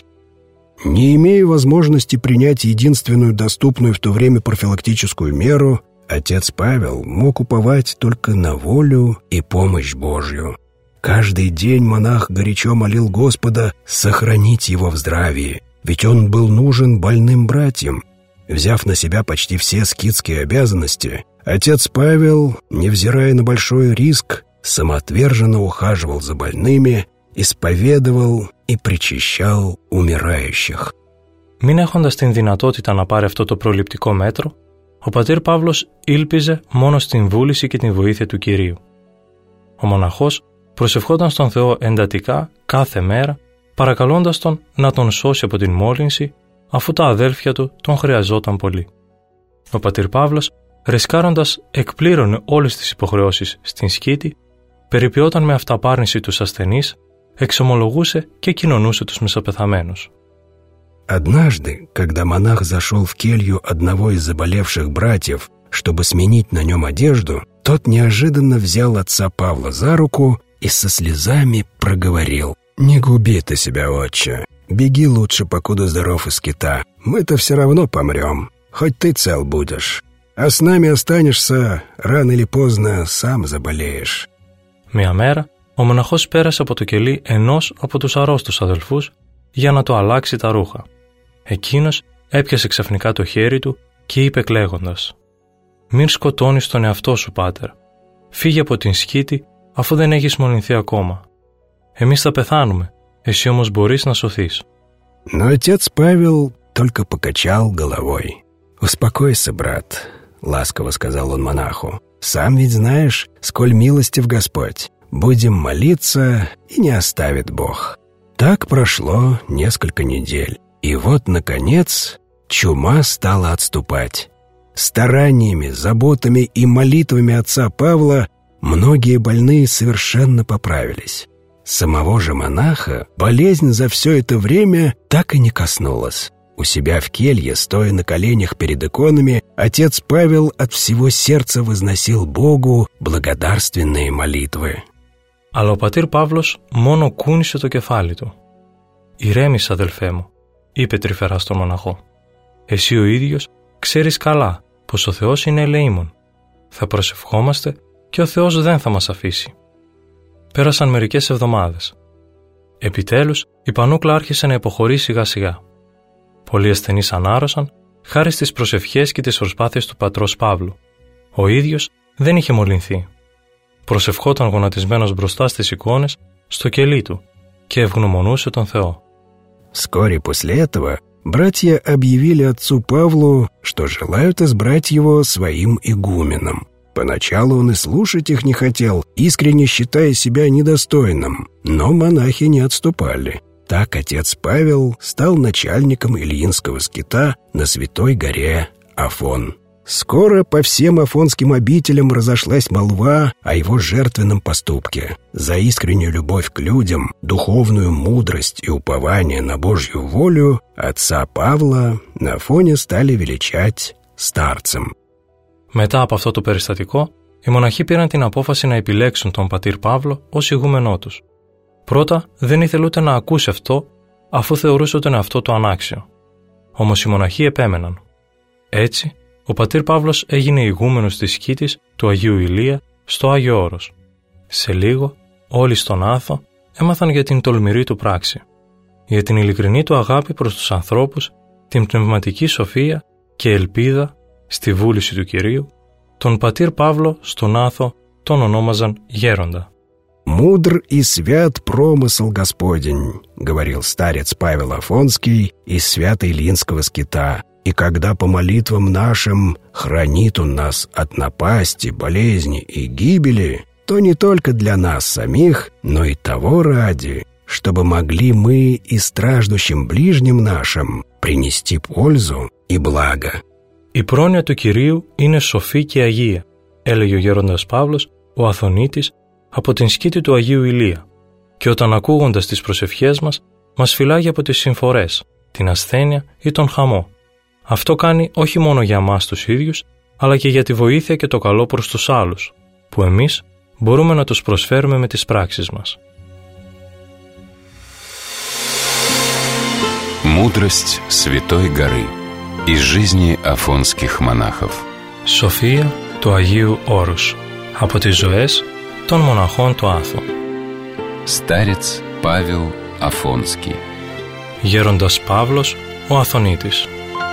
Не имея возможности принять единственную доступную в то время профилактическую меру, отец Павел мог уповать только на волю и помощь Божью. Каждый день монах горячо молил Господа сохранить его в здравии, ведь он был нужен больным братьям. Взяв на себя почти все скитские обязанности, отец Павел, невзирая на большой риск, самоотверженно ухаживал за больными, исповедовал и причащал умирающих. Μην έχοντας την δυνατότητα να πάρει αυτό το προληπτικό μέτρο, ο πατήρ Παύλος ήλπιζε μόνο στην βούληση και την βοήθεια του Κυρίου. Ο μοναχός προσευχόταν στον Θεό εντατικά κάθε μέρα, παρακαλώντας τον να τον σώσει από την μόλυνση, αφού τα αδέλφια του τον χρειαζόταν πολύ. Ο πατήρ Παύλος, ρισκάροντας, εκπλήρωνε όλες τις υποχρεώσεις στην σκήτη, περιποιόταν με αυταπάρνηση τους ασθενείς, εξομολογούσε και κοινωνούσε τους μεσοπεθαμένους. Однажды, когда монах зашел в келью одного из заболевших братьев, чтобы сменить на нем одежду, тот неожиданно взял отца Павла за руку и со слезами проговорил: «Не губи ты себя, отче, беги лучше, покуда здоров из скита, мы-то все равно помрем, хоть ты цел будешь, а с нами останешься, рано или поздно сам заболеешь». Μια μέρα, ο μοναχός πέρασε από το κελί ενός από τους αρρώστους αδελφούς για να το αλλάξει τα ρούχα. Εκείνος έπιασε ξαφνικά το χέρι του και είπε κλαίγοντας: «Μην σκοτώνεις τον εαυτό σου, πάτερ. Φύγε από την σκήτη αφού δεν έχεις μολυνθεί ακόμα. Εμείς θα πεθάνουμε, εσύ όμως μπορείς να σωθείς». Но отец Павел только покачал головой. «Успокойся, брат», — ласково сказал он монаху. «Сам ведь знаешь, сколь милостив Господь. Будем молиться, и не оставит Бог». Так прошло несколько недель, и вот, наконец, чума стала отступать. Стараниями, заботами и молитвами отца Павла многие больные совершенно поправились. Самого же монаха болезнь за все это время так и не коснулась. У себя в келье, стоя на коленях перед иконами, отец Павел от всего сердца возносил Богу благодарственные молитвы. Αλλά ο πατήρ Παύλος μόνο κούνησε το κεφάλι του. «Ηρέμησε, αδελφέ μου», είπε τρυφερά στον μοναχό. «Εσύ ο ίδιος ξέρεις καλά πως ο Θεός είναι ελεήμων. Θα προσευχόμαστε και ο Θεός δεν θα μας αφήσει». Πέρασαν μερικές εβδομάδες. Επιτέλους, η πανούκλα άρχισε να υποχωρεί σιγά σιγά. Πολλοί ασθενείς ανάρρωσαν χάρη στις προσευχές και τις προσπάθειες του πατρός Παύλου. Ο ίδιος δεν είχε μολυνθεί. Προσευχόταν γονατισμένος μπροστά στις εικόνες στο κελί του και ευγνωμονούσε τον Θεό. Вскоре после этого братья объявили отцу Павлу, что желают избрать его своим игуменом. Поначалу он и слушать их не хотел, искренне считая себя недостойным, но монахи не отступали. Так отец Павел стал начальником Ильинского скита на Святой горе Афон. Скоро по всем афонским обителям разошлась молва о его жертвенном поступке. За искреннюю любовь к людям, духовную мудрость и упование на Божью волю отца Παύλα на Αφώνια стали величать старцем. Μετά από αυτό το περιστατικό, οι μοναχοί πήραν την απόφαση να επιλέξουν τον πατήρ Παύλο ως ηγούμενό τους. Πρώτα δεν ήθελε ούτε να ακούσει αυτό, αφού θεωρούσε τον εαυτό του ανάξιο. Όμως οι μοναχοί επέμεναν. Έτσι, ο πατήρ Παύλος έγινε ηγούμενος της σκήτης του Αγίου Ηλία στο Άγιο Όρος. Σε λίγο, όλοι στον Άθο έμαθαν για την τολμηρή του πράξη, για την ειλικρινή του αγάπη προς τους ανθρώπους, την πνευματική σοφία και ελπίδα στη βούληση του Κυρίου. Τον πατήρ Παύλο στον Άθο τον ονόμαζαν Γέροντα. «Мудр и свят промысл Господень», — говорил старец Павел Афонский из Свято-Илинского скита, «и когда по молитвам нашим хранит Он нас от напасти, болезни и гибели, то не только для нас самих, но и того ради, чтобы могли мы и страждущим ближним нашим принести пользу и благо». «Η πρόνοια του Κυρίου είναι σοφή και αγία», έλεγε ο Γέροντας Παύλος, ο Αθωνίτης, από την σκήτη του Αγίου Ηλία, και όταν ακούγοντας τις προσευχές μας, μας φυλάγει από τις συμφορές, την ασθένεια ή τον χαμό. Αυτό κάνει όχι μόνο για μας τους ίδιους, αλλά και για τη βοήθεια και το καλό προς τους άλλους, που εμείς μπορούμε να τους προσφέρουμε με τις πράξεις μας. Мудрость Святой горы из жизни афонских монахов. Σοφία του Αγίου Όρους, από τις ζωές των μοναχών του Άθου. Старец Павел Афонский. Γέροντας Παύλος ο Αθωνίτης.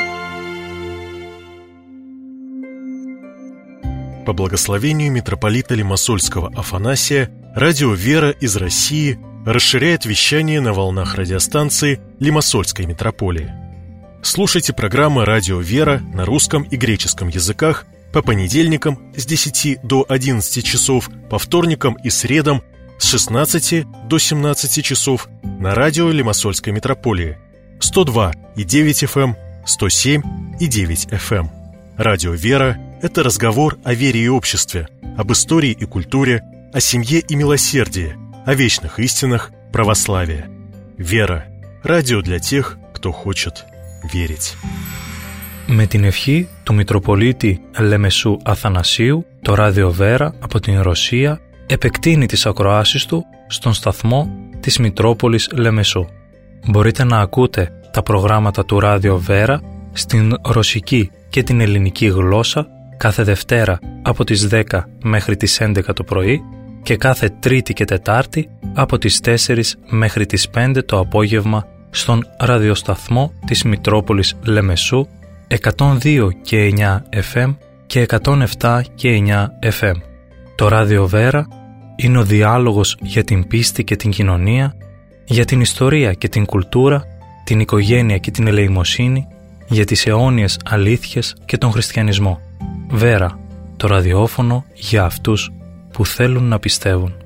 По благословению митрополита Лимассольского Афанасия, радио «Вера» из России расширяет вещание на волнах радиостанции Лимассольской митрополии. Слушайте программы «Радио Вера» на русском и греческом языках по понедельникам с десяти до одиннадцати часов, по вторникам и средам с шестнадцати до семнадцати часов на радио Лимассольской митрополии сто два и девять эф эм, сто семь и девять эф эм. Радио «Вера» — это разговор о вере и обществе, об истории и культуре, о семье и милосердии, о вечных истинах православия. «Вера» — радио для тех, кто хочет верить. Με την ευχή του Μητροπολίτη Λεμεσού Αθανασίου, το ράδιο Βέρα από την Ρωσία επεκτείνει τις ακροάσεις του στον σταθμό της Μητρόπολης Λεμεσού. Μπορείτε να ακούτε τα προγράμματα του ράδιο Βέρα στην ρωσική και την ελληνική γλώσσα κάθε Δευτέρα από τις δέκα μέχρι τις έντεκα το πρωί και κάθε Τρίτη και Τετάρτη από τις τέσσερις μέχρι τις πέντε το απόγευμα στον ραδιοσταθμό της Μητρόπολης Λεμεσού εκατόν δύο και εννιά εφ εμ και εκατόν επτά και εννιά εφ εμ. Το ράδιο Βέρα είναι ο διάλογος για την πίστη και την κοινωνία, για την ιστορία και την κουλτούρα, την οικογένεια και την ελεημοσύνη, για τις αιώνιες αλήθειες και τον χριστιανισμό. Βέρα, το ραδιόφωνο για αυτούς που θέλουν να πιστεύουν.